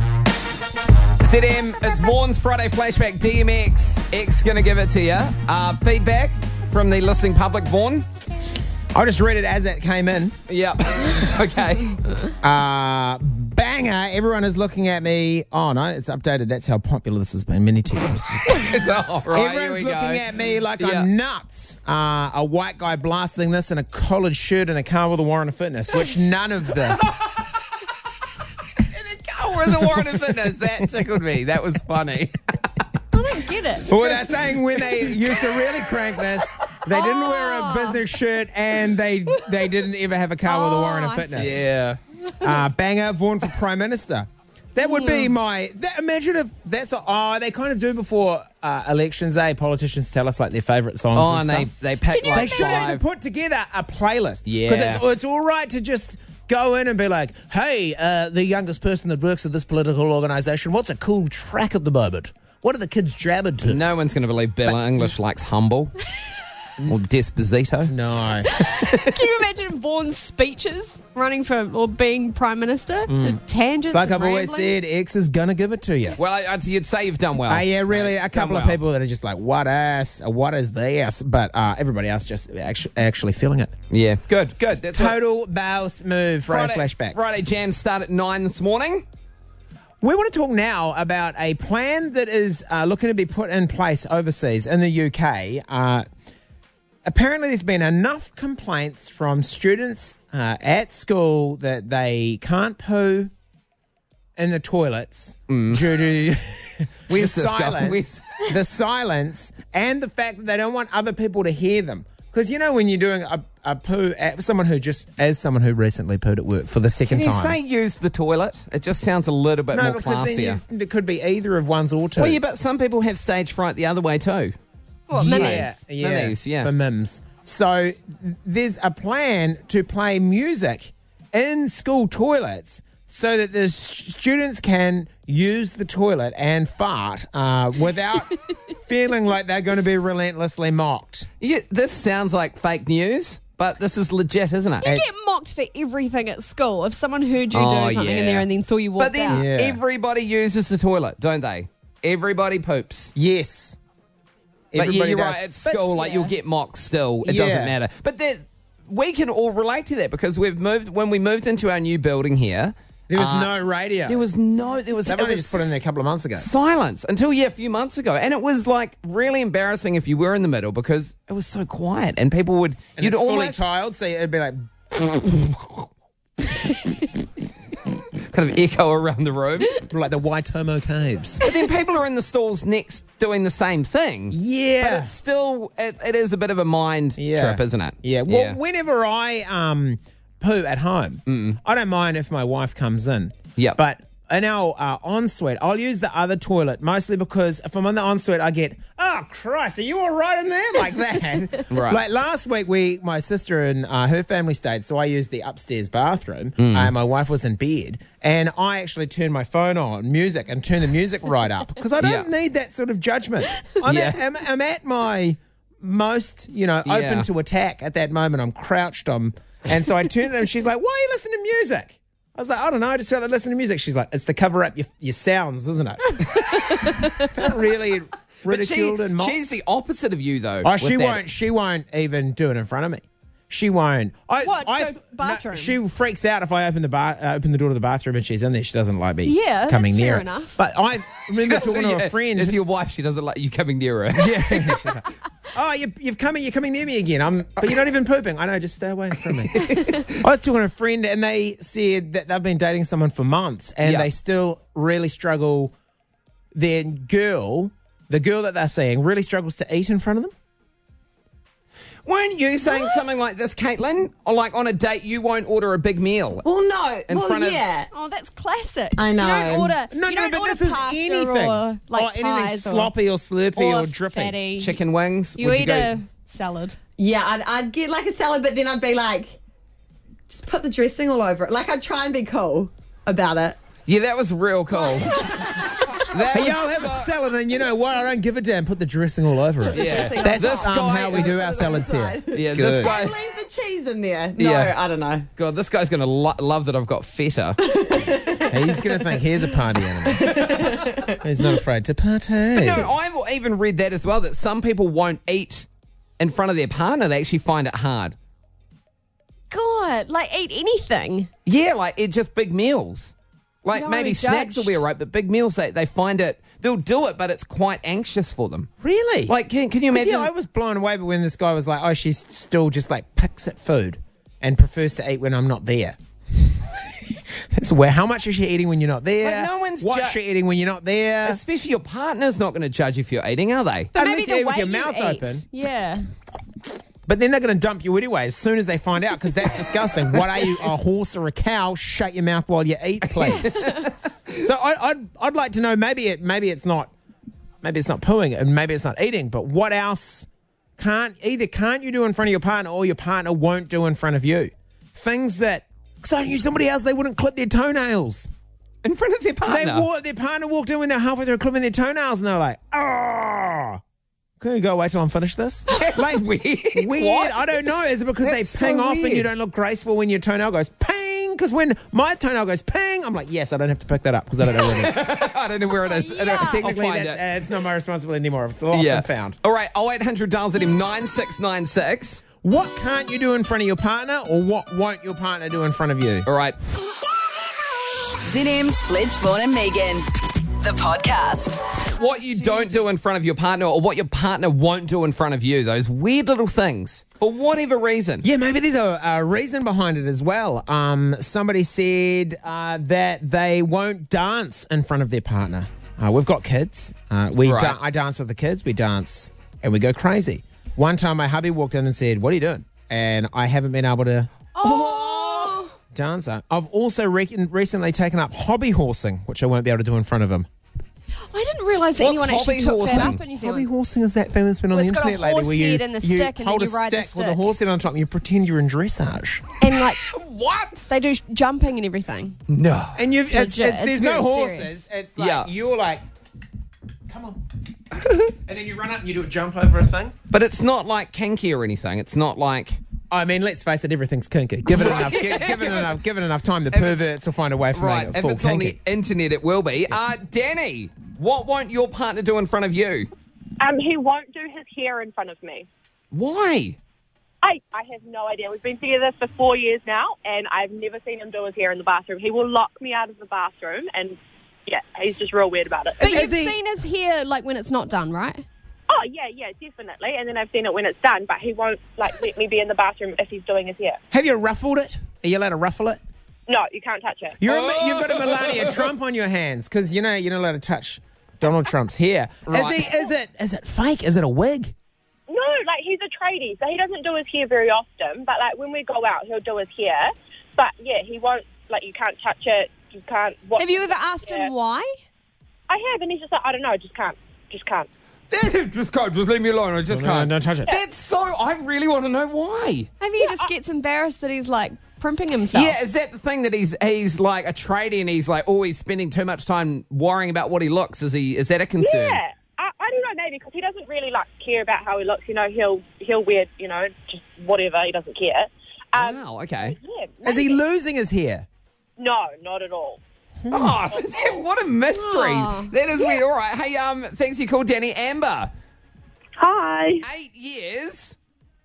ZM, it's Vaughn's Friday Flashback. DMX, X gonna give it to you. Feedback from the listening public, Vaughn? I'll just read it as it came in. Yep. Okay. Banger. Everyone is looking at me. Oh, no, it's updated. That's how popular this has been. Many text messages. It's all right. Everyone's looking at me like I'm nuts. A white guy blasting this in a collared shirt in a car with a Warren of Fitness, which none of the... Or the Warren and Fitness. That tickled me. That was funny. I don't get it. Well, they're saying when they used to really crank this, they didn't wear a business shirt and they didn't ever have a car with a Warren and Fitness. Yeah. Banger, Vaughan for Prime Minister. That would be my... imagine if that's... they kind of do before elections, Politicians tell us, like, their favourite songs and stuff. They pick, like, They should even put together a playlist. Yeah. Because it's all right to just go in and be like, hey, the youngest person that works at this political organisation, what's a cool track at the moment? What are the kids jabbing to? No one's going to believe Bella English likes Humble. Or Desposito. No. Can you imagine Vaughn's speeches running for or being Prime Minister? The tangents. It's like and I've always rambling. said, X is going to give it to you. Well, you'd say you've done well. Yeah, really. A couple of people that are just like, what is this? But everybody else just actually feeling it. Yeah. Good. That's Total bounce move. Friday flashback. Friday jams start at 9 this morning. We want to talk now about a plan that is looking to be put in place overseas in the UK apparently there's been enough complaints from students at school that they can't poo in the toilets due to the silence and the fact that they don't want other people to hear them. Because, when you're doing a poo, as someone who recently pooed at work for the second time. Can you say use the toilet? It just sounds a little bit more classier. It could be either of ones or two. Well, yeah, but some people have stage fright the other way too. What, Mims, yeah. For Mims. So there's a plan to play music in school toilets so that the students can use the toilet and fart without feeling like they're going to be relentlessly mocked. Yeah, this sounds like fake news, but this is legit, isn't it? You get mocked for everything at school. If someone heard you do something in there and then saw you walk out. But then everybody uses the toilet, don't they? Everybody poops. Yes. But Everybody you're does. right, at school, you'll get mocked still. It doesn't matter. But we can all relate to that because when we moved into our new building here, there was no radio. They've only just put in there a couple of months ago. Silence until a few months ago, and it was really embarrassing if you were in the middle because it was so quiet, and people would. And you'd almost fully tiled, so it'd be like kind of echo around the room, like the Waitomo Caves. But then people are in the stalls next doing the same thing. Yeah, but it's still it is a bit of a mind trip, isn't it? Yeah. Well, whenever I poo at home, I don't mind if my wife comes in. Yeah. But in our ensuite, I'll use the other toilet mostly because if I'm on the ensuite, I get, oh, Christ, are you all right in there? Like that. Right. Like last week, my sister and her family stayed, so I used the upstairs bathroom. My wife was in bed, and I actually turned my phone on, music, and turned the music right up because I don't need that sort of judgment. I'm at my most, open to attack at that moment. I'm crouched, and so I turned it and she's like, why are you listening to music? I was like, I don't know, I just felt like listening to music. She's like, it's to cover up your sounds, isn't it? Felt really ridiculed and mocked. She's the opposite of you, though. Oh, she won't even do it in front of me. She won't. Bathroom? She freaks out if I open the door to the bathroom and she's in there. She doesn't like me coming near fair her. enough. But I remember talking to a friend. It's your wife. She doesn't like you coming near her. Yeah. She's like, oh, you're coming near me again. But you're not even pooping. I know, just stay away from me. I was talking to a friend and they said that they've been dating someone for months and they still really struggle. The girl that they're seeing really struggles to eat in front of them. Weren't you saying something like this, Caitlin? Or like on a date, you won't order a big meal? Well, no. Oh, that's classic. I know. You don't order. No, you don't but order this is pasta anything. or anything pies sloppy or slurpy or drippy. Fatty. Chicken wings. You eat a salad. Yeah, I'd get like a salad, but then I'd be like, just put the dressing all over it. Like I'd try and be cool about it. Yeah, that was real cool. Hey, I'll have a salad, and you know what? I don't give a damn. Put the dressing all over it. Yeah, that's how we do our salads here. Yeah, Good. this guy. Leave the cheese in there. No, I don't know. God, this guy's going to love that I've got feta. He's going to think here's a party animal. He's not afraid to partake. But no, I've even read that as well, that some people won't eat in front of their partner. They actually find it hard. God, like eat anything. Yeah, like it's just big meals. Like maybe judged. snacks will be all right, but big meals, they find it, they'll do it, but it's quite anxious for them. Really? Like, can you imagine? Yeah, I was blown away when this guy was like, oh, she's still just like picks at food and prefers to eat when I'm not there. That's where. How much is she eating when you're not there? Like no one's What's she eating when you're not there? Especially your partner's not going to judge if you're eating, are they? But Unless maybe you the eat way with your mouth you eat. open. Yeah. But then they're going to dump you anyway as soon as they find out, because that's disgusting. What are you, a horse or a cow? Shut your mouth while you eat, please. So I'd like to know. Maybe it's not pooing and maybe it's not eating. But what else can't you do in front of your partner, or your partner won't do in front of you? Things that, because I knew somebody else, they wouldn't clip their toenails in front of their partner. Their partner walked in when they're halfway through clipping their toenails, and they're like, "Oh, can you go wait till I'm finished this?" That's like weird. What? I don't know. Is it because That's they ping so off and weird. you don't look graceful when your toenail goes ping? Because when my toenail goes ping, I'm like, yes, I don't have to pick that up because I don't know where it is. I don't know where it is. Technically, it's not my responsibility anymore. If it's lost and found. All right, 0800 9696. What can't you do in front of your partner, or what won't your partner do in front of you? All right. ZM's Fledge, Vaughan and Megan. the podcast. What you don't do in front of your partner or what your partner won't do in front of you. Those weird little things for whatever reason. Yeah, maybe there's a reason behind it as well. Somebody said that they won't dance in front of their partner. We've got kids. I dance with the kids. We dance and we go crazy. One time my hubby walked in and said, "What are you doing?" And I haven't been able to dance. I've also recently taken up hobby horsing, which I won't be able to do in front of him. I didn't realise that anyone actually took that up in New Zealand. Hobby horsing is that thing that's been on the internet lately, where you and the stick and hold then you a ride the stick with a stick. horse head on top and you pretend you're in dressage. And like what? They do jumping and everything. No. And It's legit. there's It's no very horses. serious. It's like you're like, come on. And then you run up and you do a jump over a thing. But it's not like kinky or anything. It's not like... I mean, let's face it, everything's kinky. Give it enough time, the perverts will find a way for Right, it if full it's on kinky. the internet, it will be. Danny, what won't your partner do in front of you? He won't do his hair in front of me. Why? I have no idea. We've been together for 4 years now, and I've never seen him do his hair in the bathroom. He will lock me out of the bathroom, and yeah, he's just real weird about it. But you've seen his hair like when it's not done, right? Oh, yeah, definitely. And then I've seen it when it's done, but he won't let me be in the bathroom if he's doing his hair. Have you ruffled it? Are you allowed to ruffle it? No, you can't touch it. You've got a Melania Trump on your hands because you're not allowed to touch Donald Trump's hair. Right. Is it fake? Is it a wig? No, like he's a tradie, so he doesn't do his hair very often. But like when we go out, he'll do his hair. But yeah, he won't. Like you can't touch it. You can't. Have you ever asked him why? I have, and he's just like, I don't know, just can't. Just leave me alone. I just can't. Don't touch it. That's so... I really want to know why. Maybe he just gets embarrassed that he's like primping himself. Yeah, is that the thing that he's like a tradie and he's like always spending too much time worrying about what he looks? Is that a concern? Yeah, I don't know, maybe because he doesn't really like care about how he looks. You know, he'll wear just whatever. He doesn't care. Wow. Okay. Yeah, Is he losing his hair? No, not at all. Oh, what a mystery. Oh. That is weird. All right. Hey, thanks you called, Danny. Amber. Hi. 8 years.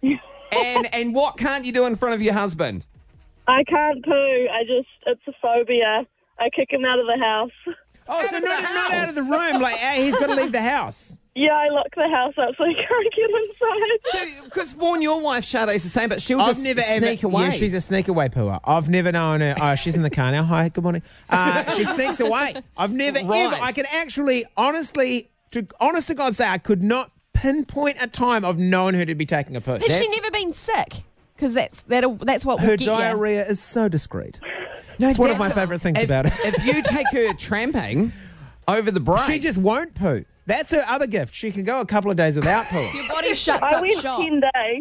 and what can't you do in front of your husband? I can't poo. It's a phobia. I kick him out of the house. Oh, so not out of the room. Like he's got to leave the house. Yeah, I lock the house up so he can't get inside. So, because Vaughan, your wife, Sade's the same, but she'll just sneak away. Yeah, she's a sneak away pooer. I've never known her. She's in the car now. Hi, good morning. She sneaks away. I've never ever. I can actually, honest to God, say I could not pinpoint a time of knowing her to be taking a poo. Has she never been sick? Because that's what will Her get you. diarrhea is so discreet. It's one of my favourite things about it. If you take her tramping over the break, she just won't poo. That's her other gift. She can go a couple of days without pooing. Your body shuts I up went shop. 10 days.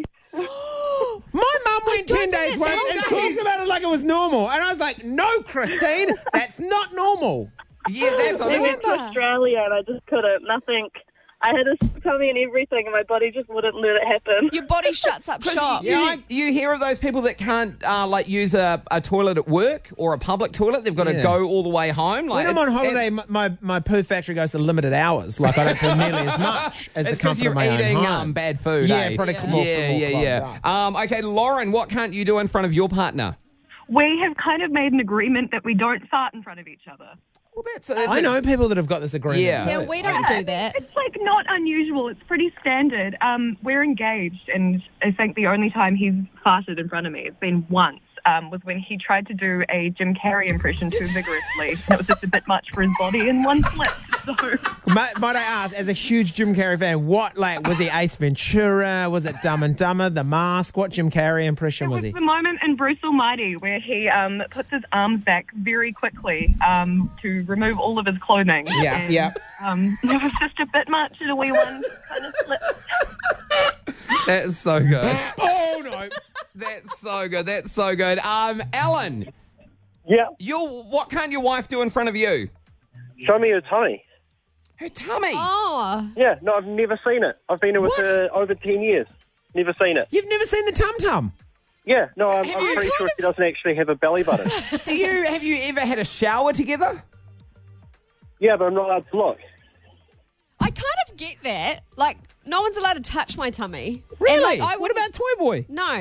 My mum went 10 days once and talked about it like it was normal. And I was like, no, Christine, that's not normal. Yeah, that's I went to Australia and I just couldn't. Nothing. I had a tummy and everything, and my body just wouldn't let it happen. Your body shuts up shop. You hear of those people that can't use a toilet at work or a public toilet. They've got to go all the way home. Like, when I'm on holiday, my poo factory goes to limited hours. Like I don't poo nearly as much as the comfort of my own home. It's because you're eating bad food. Yeah, probably more. Yeah. Okay, Lauren, what can't you do in front of your partner? We have kind of made an agreement that we don't fart in front of each other. Well, that's I know people that have got this agreement. Yeah, we don't do that. It's like not unusual. It's pretty standard. We're engaged, and I think the only time he's farted in front of me, it's been once, was when he tried to do a Jim Carrey impression too vigorously. That was just a bit much for his body in one flip. So, might I ask, as a huge Jim Carrey fan, was he Ace Ventura? Was it Dumb and Dumber, The Mask? What Jim Carrey impression was he? the moment in Bruce Almighty where he puts his arms back very quickly to remove all of his clothing. Yeah, and, yeah. It was just a bit much, and a wee one kind of slipped. That's so good. Oh, no. That's so good. That's so good. Alan. Yeah. What can't your wife do in front of you? Show me her tummy. Her tummy? Oh. Yeah, no, I've never seen it. I've been with her over 10 years. Never seen it. You've never seen the tum-tum? Yeah, no, I'm pretty sure she doesn't actually have a belly button. Have you ever had a shower together? Yeah, but I'm not allowed to look. I kind of get that. Like, no one's allowed to touch my tummy. Really? And, like, what about Toy Boy? No.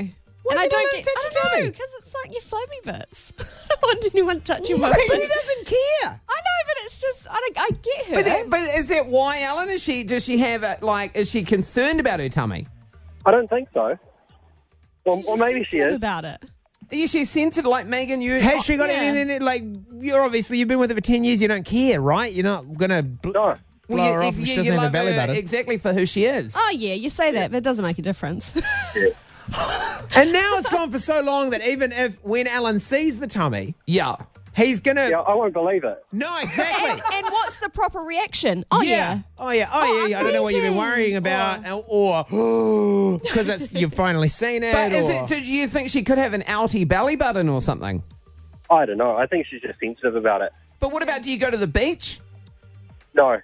And I don't know, because it's like your flabby bits. I don't want anyone touching my feet. He doesn't care. I know, but it's just, I get her. But is that why, Alan? Does she have it, is she concerned about her tummy? I don't think so. Or maybe she is. about it. Is she sensitive like Megan? Has she got anything like, you've been with her for 10 years, you don't care, right? You're not going to blow her off if she doesn't have a belly button. Exactly for who she is. Oh, yeah, you say that, but it doesn't make a difference. And now it's gone for so long that even if when Alan sees the tummy, he's going to... Yeah, I won't believe it. No, exactly. and what's the proper reaction? Oh, yeah. Oh, yeah. I don't know what you've been worrying about. Or because you've finally seen it. But do you think she could have an outie belly button or something? I don't know. I think she's just sensitive about it. But what about, do you go to the beach? No.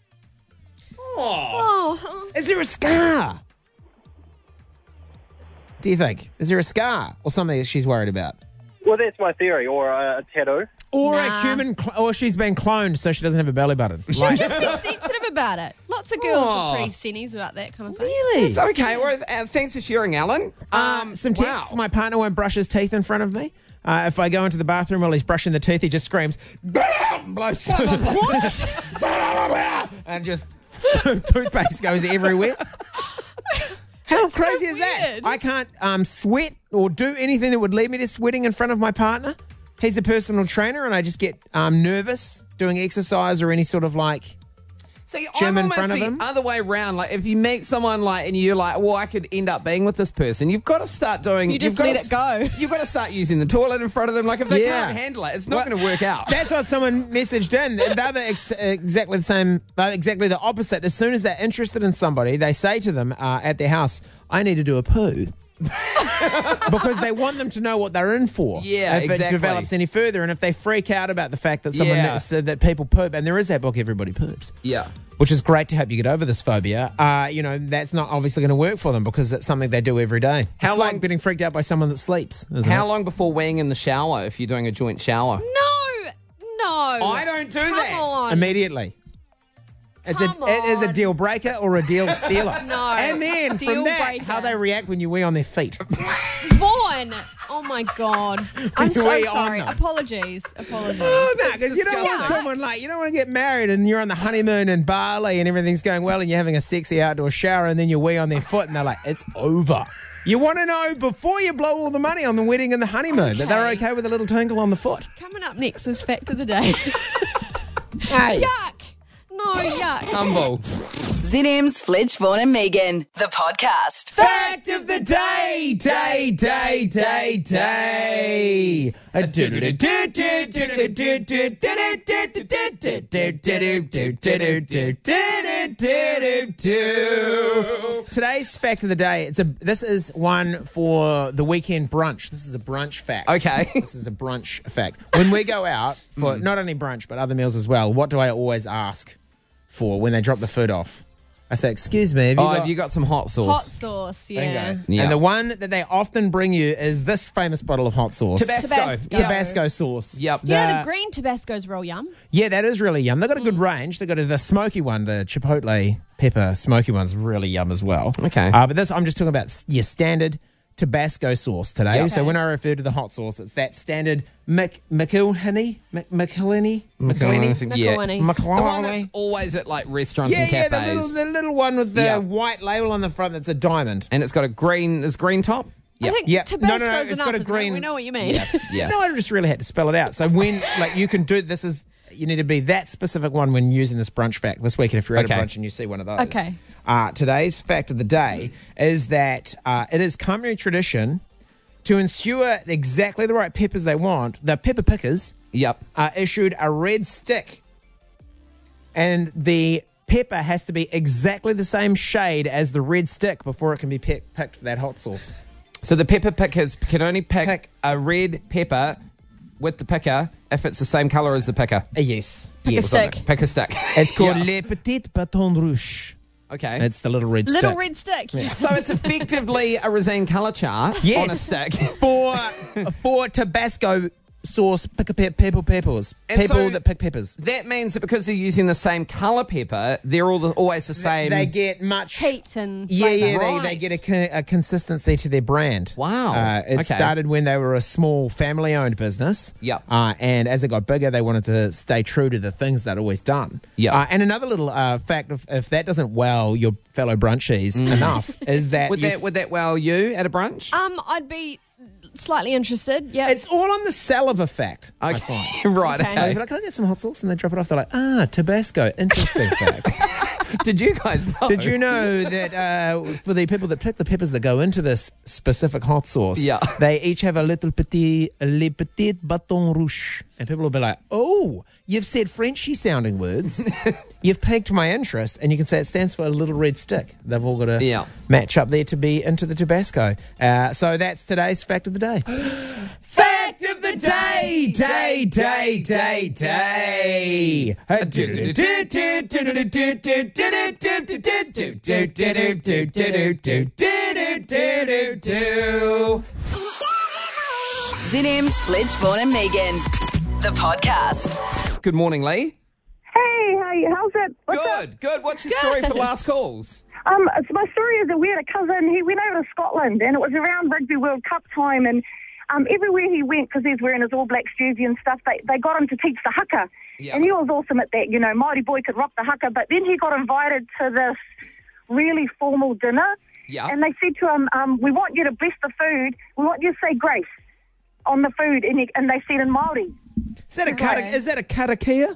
Oh. Is there a scar? Do you think? Is there a scar or something that she's worried about? Well, that's my theory. Or a tattoo. Or a human, or she's been cloned so she doesn't have a belly button. She'll just be sensitive about it. Lots of girls are pretty sennies about that kind of thing. Really? It's okay. Well, thanks for sharing, Alan. Some tips. My partner won't brush his teeth in front of me. If I go into the bathroom while he's brushing the teeth, he just screams, blows what? And just toothpaste goes everywhere. How crazy is that? I can't sweat or do anything that would lead me to sweating in front of my partner. He's a personal trainer, and I just get nervous doing exercise or any sort of I'm gym in almost front of the him. other way around. Like if you meet someone and you're like, well, I could end up being with this person, you've got to start doing. You just let it go. You've got to start using the toilet in front of them. Like if they can't handle it, it's not going to work out. That's what someone messaged in. They're exactly the same, exactly the opposite. As soon as they're interested in somebody, they say to them at their house, "I need to do a poo." Because they want them to know what they're in for. Yeah, if exactly. it develops any further, and if they freak out about the fact that someone said that people poop, and there is that book, Everybody Poops. Yeah. Which is great to help you get over this phobia. That's not obviously going to work for them because it's something they do every day. It's like getting freaked out by someone that sleeps. How long before weeing in the shower if you're doing a joint shower? No. I don't do that. On. Immediately. It is a deal breaker or a deal sealer. No. And then Deal from that, breaker. how they react when you wee on their feet. Vaughn. Oh, my God. I'm so Wee on sorry. them. Apologies. Oh, no, because you don't want someone you don't want to get married and you're on the honeymoon in Bali and everything's going well and you're having a sexy outdoor shower and then you wee on their foot and they're like, it's over. You want to know before you blow all the money on the wedding and the honeymoon that they're okay with a little tinkle on the foot. Coming up next is Fact of the Day. Hey. Yuck. No, yuck. Humble. ZM's Fledge, Vaughan and Megan, the podcast. Fact of the day, day. Today's fact of the day. This is one for the weekend brunch. This is a brunch fact. Okay. This is a brunch fact. When we go out for not only brunch but other meals as well, what do I always ask for when they drop the food off? I say, excuse me, have you got some hot sauce? Hot sauce, yeah. Bingo. And the one that they often bring you is this famous bottle of hot sauce. Tabasco sauce. Yep. You know the green Tabasco's real yum. Yeah, that is really yum. They've got a good range. They've got the smoky one, the chipotle pepper smoky one's really yum as well. Okay. But this, I'm just talking about your standard Tabasco sauce today. Yep. So when I refer to the hot sauce, it's that standard McIlhenny. Yeah. The one that's always at restaurants and cafes. The little one with the white label on the front that's a diamond. And it's got a green top? I think Tabasco's enough, isn't it? We know what you mean. Yeah. No, I just really had to spell it out. So when you can do this is you need to be that specific one when using this brunch fact this weekend if you're at a brunch and you see one of those. Okay. Today's fact of the day is that it is company tradition to ensure exactly the right peppers they want. The pepper pickers are issued a red stick, and the pepper has to be exactly the same shade as the red stick before it can be picked for that hot sauce. So the pepper pickers can only pick a red pepper with the picker if it's the same colour as the picker. Yes. Pick a stick. Pick a stick. It's called Le Petit Bâton Rouge. Okay. It's the little red stick. Little red stick. Yeah. So it's effectively a Rosine colour chart on a stick. For Tabasco sauce peppers. And People so that pick peppers. That means that because they're using the same colour pepper, they're always the same. They get much heat and Yeah, Right. they get a consistency to their brand. Wow. It Okay. started when they were a small family-owned business. Yep. And as it got bigger, they wanted to stay true to the things they'd always done. Yep. And another little fact, if that doesn't wow your fellow brunchies enough, is that would that wow you at a brunch? I'd be slightly interested. Yeah. it's all on the saliva fact. I Okay. find. Right. Okay. Okay. If you're like, can I get some hot sauce? And they drop it off. They're like, Tabasco. Interesting fact. Did you guys know? Did you know that for the people that pick the peppers that go into this specific hot sauce, Yeah. they each have a le petit bâton rouge. And people will be like, oh, you've said Frenchy sounding words. You've piqued my interest. And you can say it stands for a little red stick. They've all got to match up there to be into the Tabasco. So that's today's fact of the day. Fact of the day, Zin Fledge, Vaughan and Megan. The podcast. Good morning, Lee. Hey, how's it? Good. What's your story for last calls? So my story is that we had a cousin. He went over to Scotland, and it was around Rugby World Cup time. And everywhere he went, because he's wearing his All Blacks jersey and stuff, they got him to teach the haka. Yeah. And he was awesome at that. You know, Māori boy could rock the haka. But then he got invited to this really formal dinner. Yeah. And they said to him, "We want you to bless the food. We want you to say grace on the food." And they said in Māori. Is that a karakia?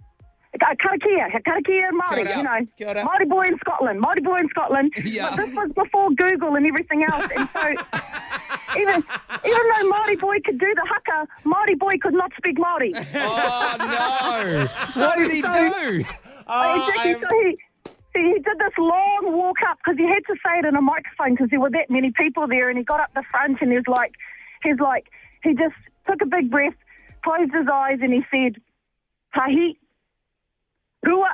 Karakia and Māori, you know. Kia ora. Māori boy in Scotland. Yeah. But this was before Google and everything else. And so even though Māori boy could do the haka, Māori boy could not speak Māori. Oh, no. What did he do? Exactly. So he did this long walk up because he had to say it in a microphone because there were that many people there, and he got up the front and he just took a big breath, closed his eyes, and he said, "Tahi, rua,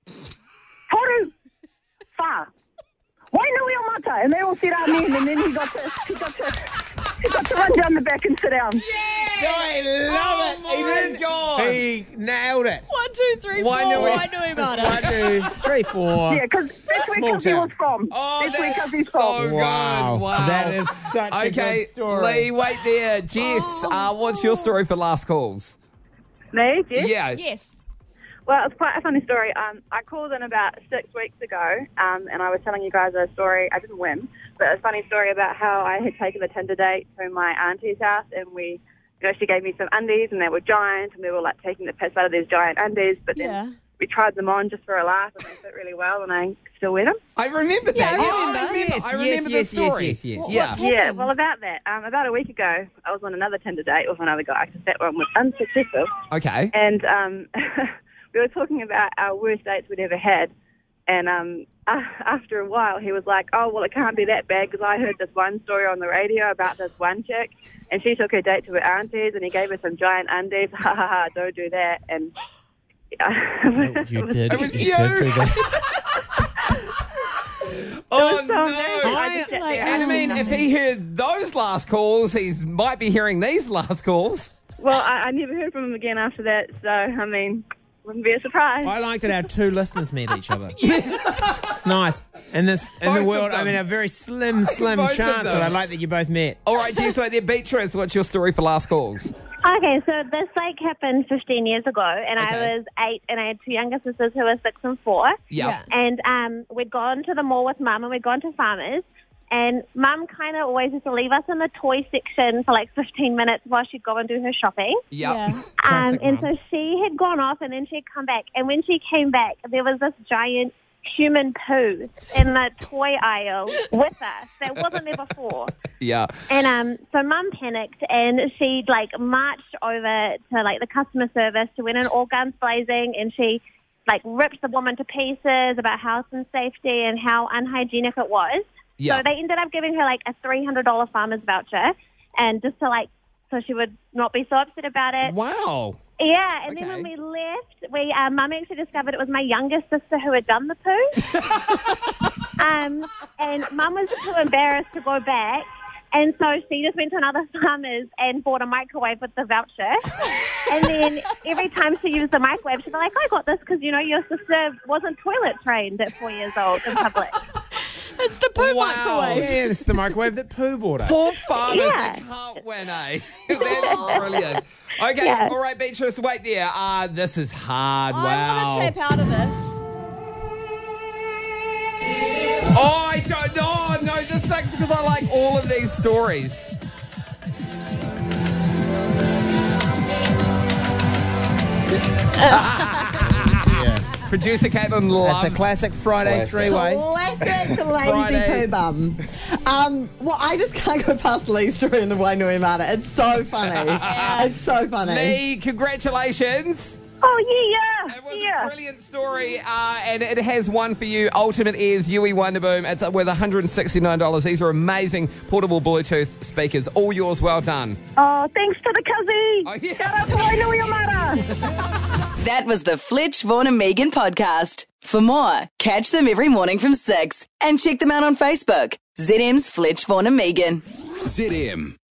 toru, fa, wainui o mata," and they all said amen, and then he got to run down the back and sit down. I love it. Oh, my God. He nailed it. 1, 2, 3, 4. Wainui mata. 1, 2, 3, 4. Yeah, because that's where Small Cuzzy town. was from. Oh, that's where that's Cuzzy's so from. Wow. good. Wow. That is such a Okay, good story. Lee, wait there. Jess, what's your story for last calls? Me, Jess? Yeah. Yes. Well, it's quite a funny story. I called in about 6 weeks ago, and I was telling you guys a story. I didn't win, but a funny story about how I had taken a Tinder date to my auntie's house, and she gave me some undies, and they were giant, and we were like taking the piss out of these giant undies. But then we tried them on just for a laugh, and they fit really well, and I still wear them. I remember that. I remember the story. Yes. Yeah, well, about that, about a week ago, I was on another Tinder date with another guy, because that one was unsuccessful. Okay. And we were talking about our worst dates we'd ever had. And after a while, he was like, "Oh, well, it can't be that bad because I heard this one story on the radio about this one chick, and she took her date to her auntie's, and he gave her some giant undies. Ha, ha, ha, don't do that." And You did. It was you you. did do that. Oh, so no. embarrassing. I just sat there And I mean, if he heard those last calls, he might be hearing these last calls. Well, I never heard from him again after that, so, I mean, wouldn't be a surprise. I like that our two listeners meet each other. It's nice. In the Both world, of I mean, them. a very slim Both of chance them. that I like that you both met. All right, Jess, wait there. Beatrice, what's your story for last calls? Okay, so this happened 15 years ago, and Okay. I was 8, and I had two younger sisters who were 6 and 4. Yeah. And we'd gone to the mall with Mum, and we'd gone to Farmers, and Mum kind of always used to leave us in the toy section for like 15 minutes while she'd go and do her shopping. Yeah. And so she had gone off, and then she'd come back, and when she came back, there was this giant human poo in the toy aisle with us that wasn't there before. Yeah. And so Mum panicked, and she marched over to the customer service. She went in all guns blazing, and she ripped the woman to pieces about health and safety and how unhygienic it was. Yeah. So they ended up giving her a $300 Farmers voucher, and just to so she would not be so upset about it. Wow. Yeah, and then when we left, Mum actually discovered it was my youngest sister who had done the poo. And Mum was too embarrassed to go back, And so she just went to another farmer's and bought a microwave with the voucher. And then every time she used the microwave, she'd be like, I got this because, you know, your sister wasn't toilet trained at 4 years old in public. It's the poo microwave. Yeah, it's the microwave that Pooh bought us. Poor farmers, they can't win, eh? That's brilliant. Okay, Yeah. all right, Beatrice, wait there. This is hard. I Wow. want to tap out of this. Oh, I don't know. No, this sucks because I like all of these stories. Producer Caitlin loves. It's a classic Friday three-way. Classic lazy Friday. poo bum. Well, I just can't go past Lee's story in the Wainui Mata. It's so funny. It's so funny. Lee, congratulations. Oh, yeah. It was a brilliant story, and it has one for you. Ultimate Ears Yui Wonderboom. It's worth $169. These are amazing portable Bluetooth speakers. All yours. Well done. Oh, thanks to the Cuzzy. Oh, yeah. Shout out to Wainui Mata. That was the Fletch, Vaughan and Megan podcast. For more, catch them every morning from 6 and check them out on Facebook. ZM's Fletch, Vaughan and Megan. ZM.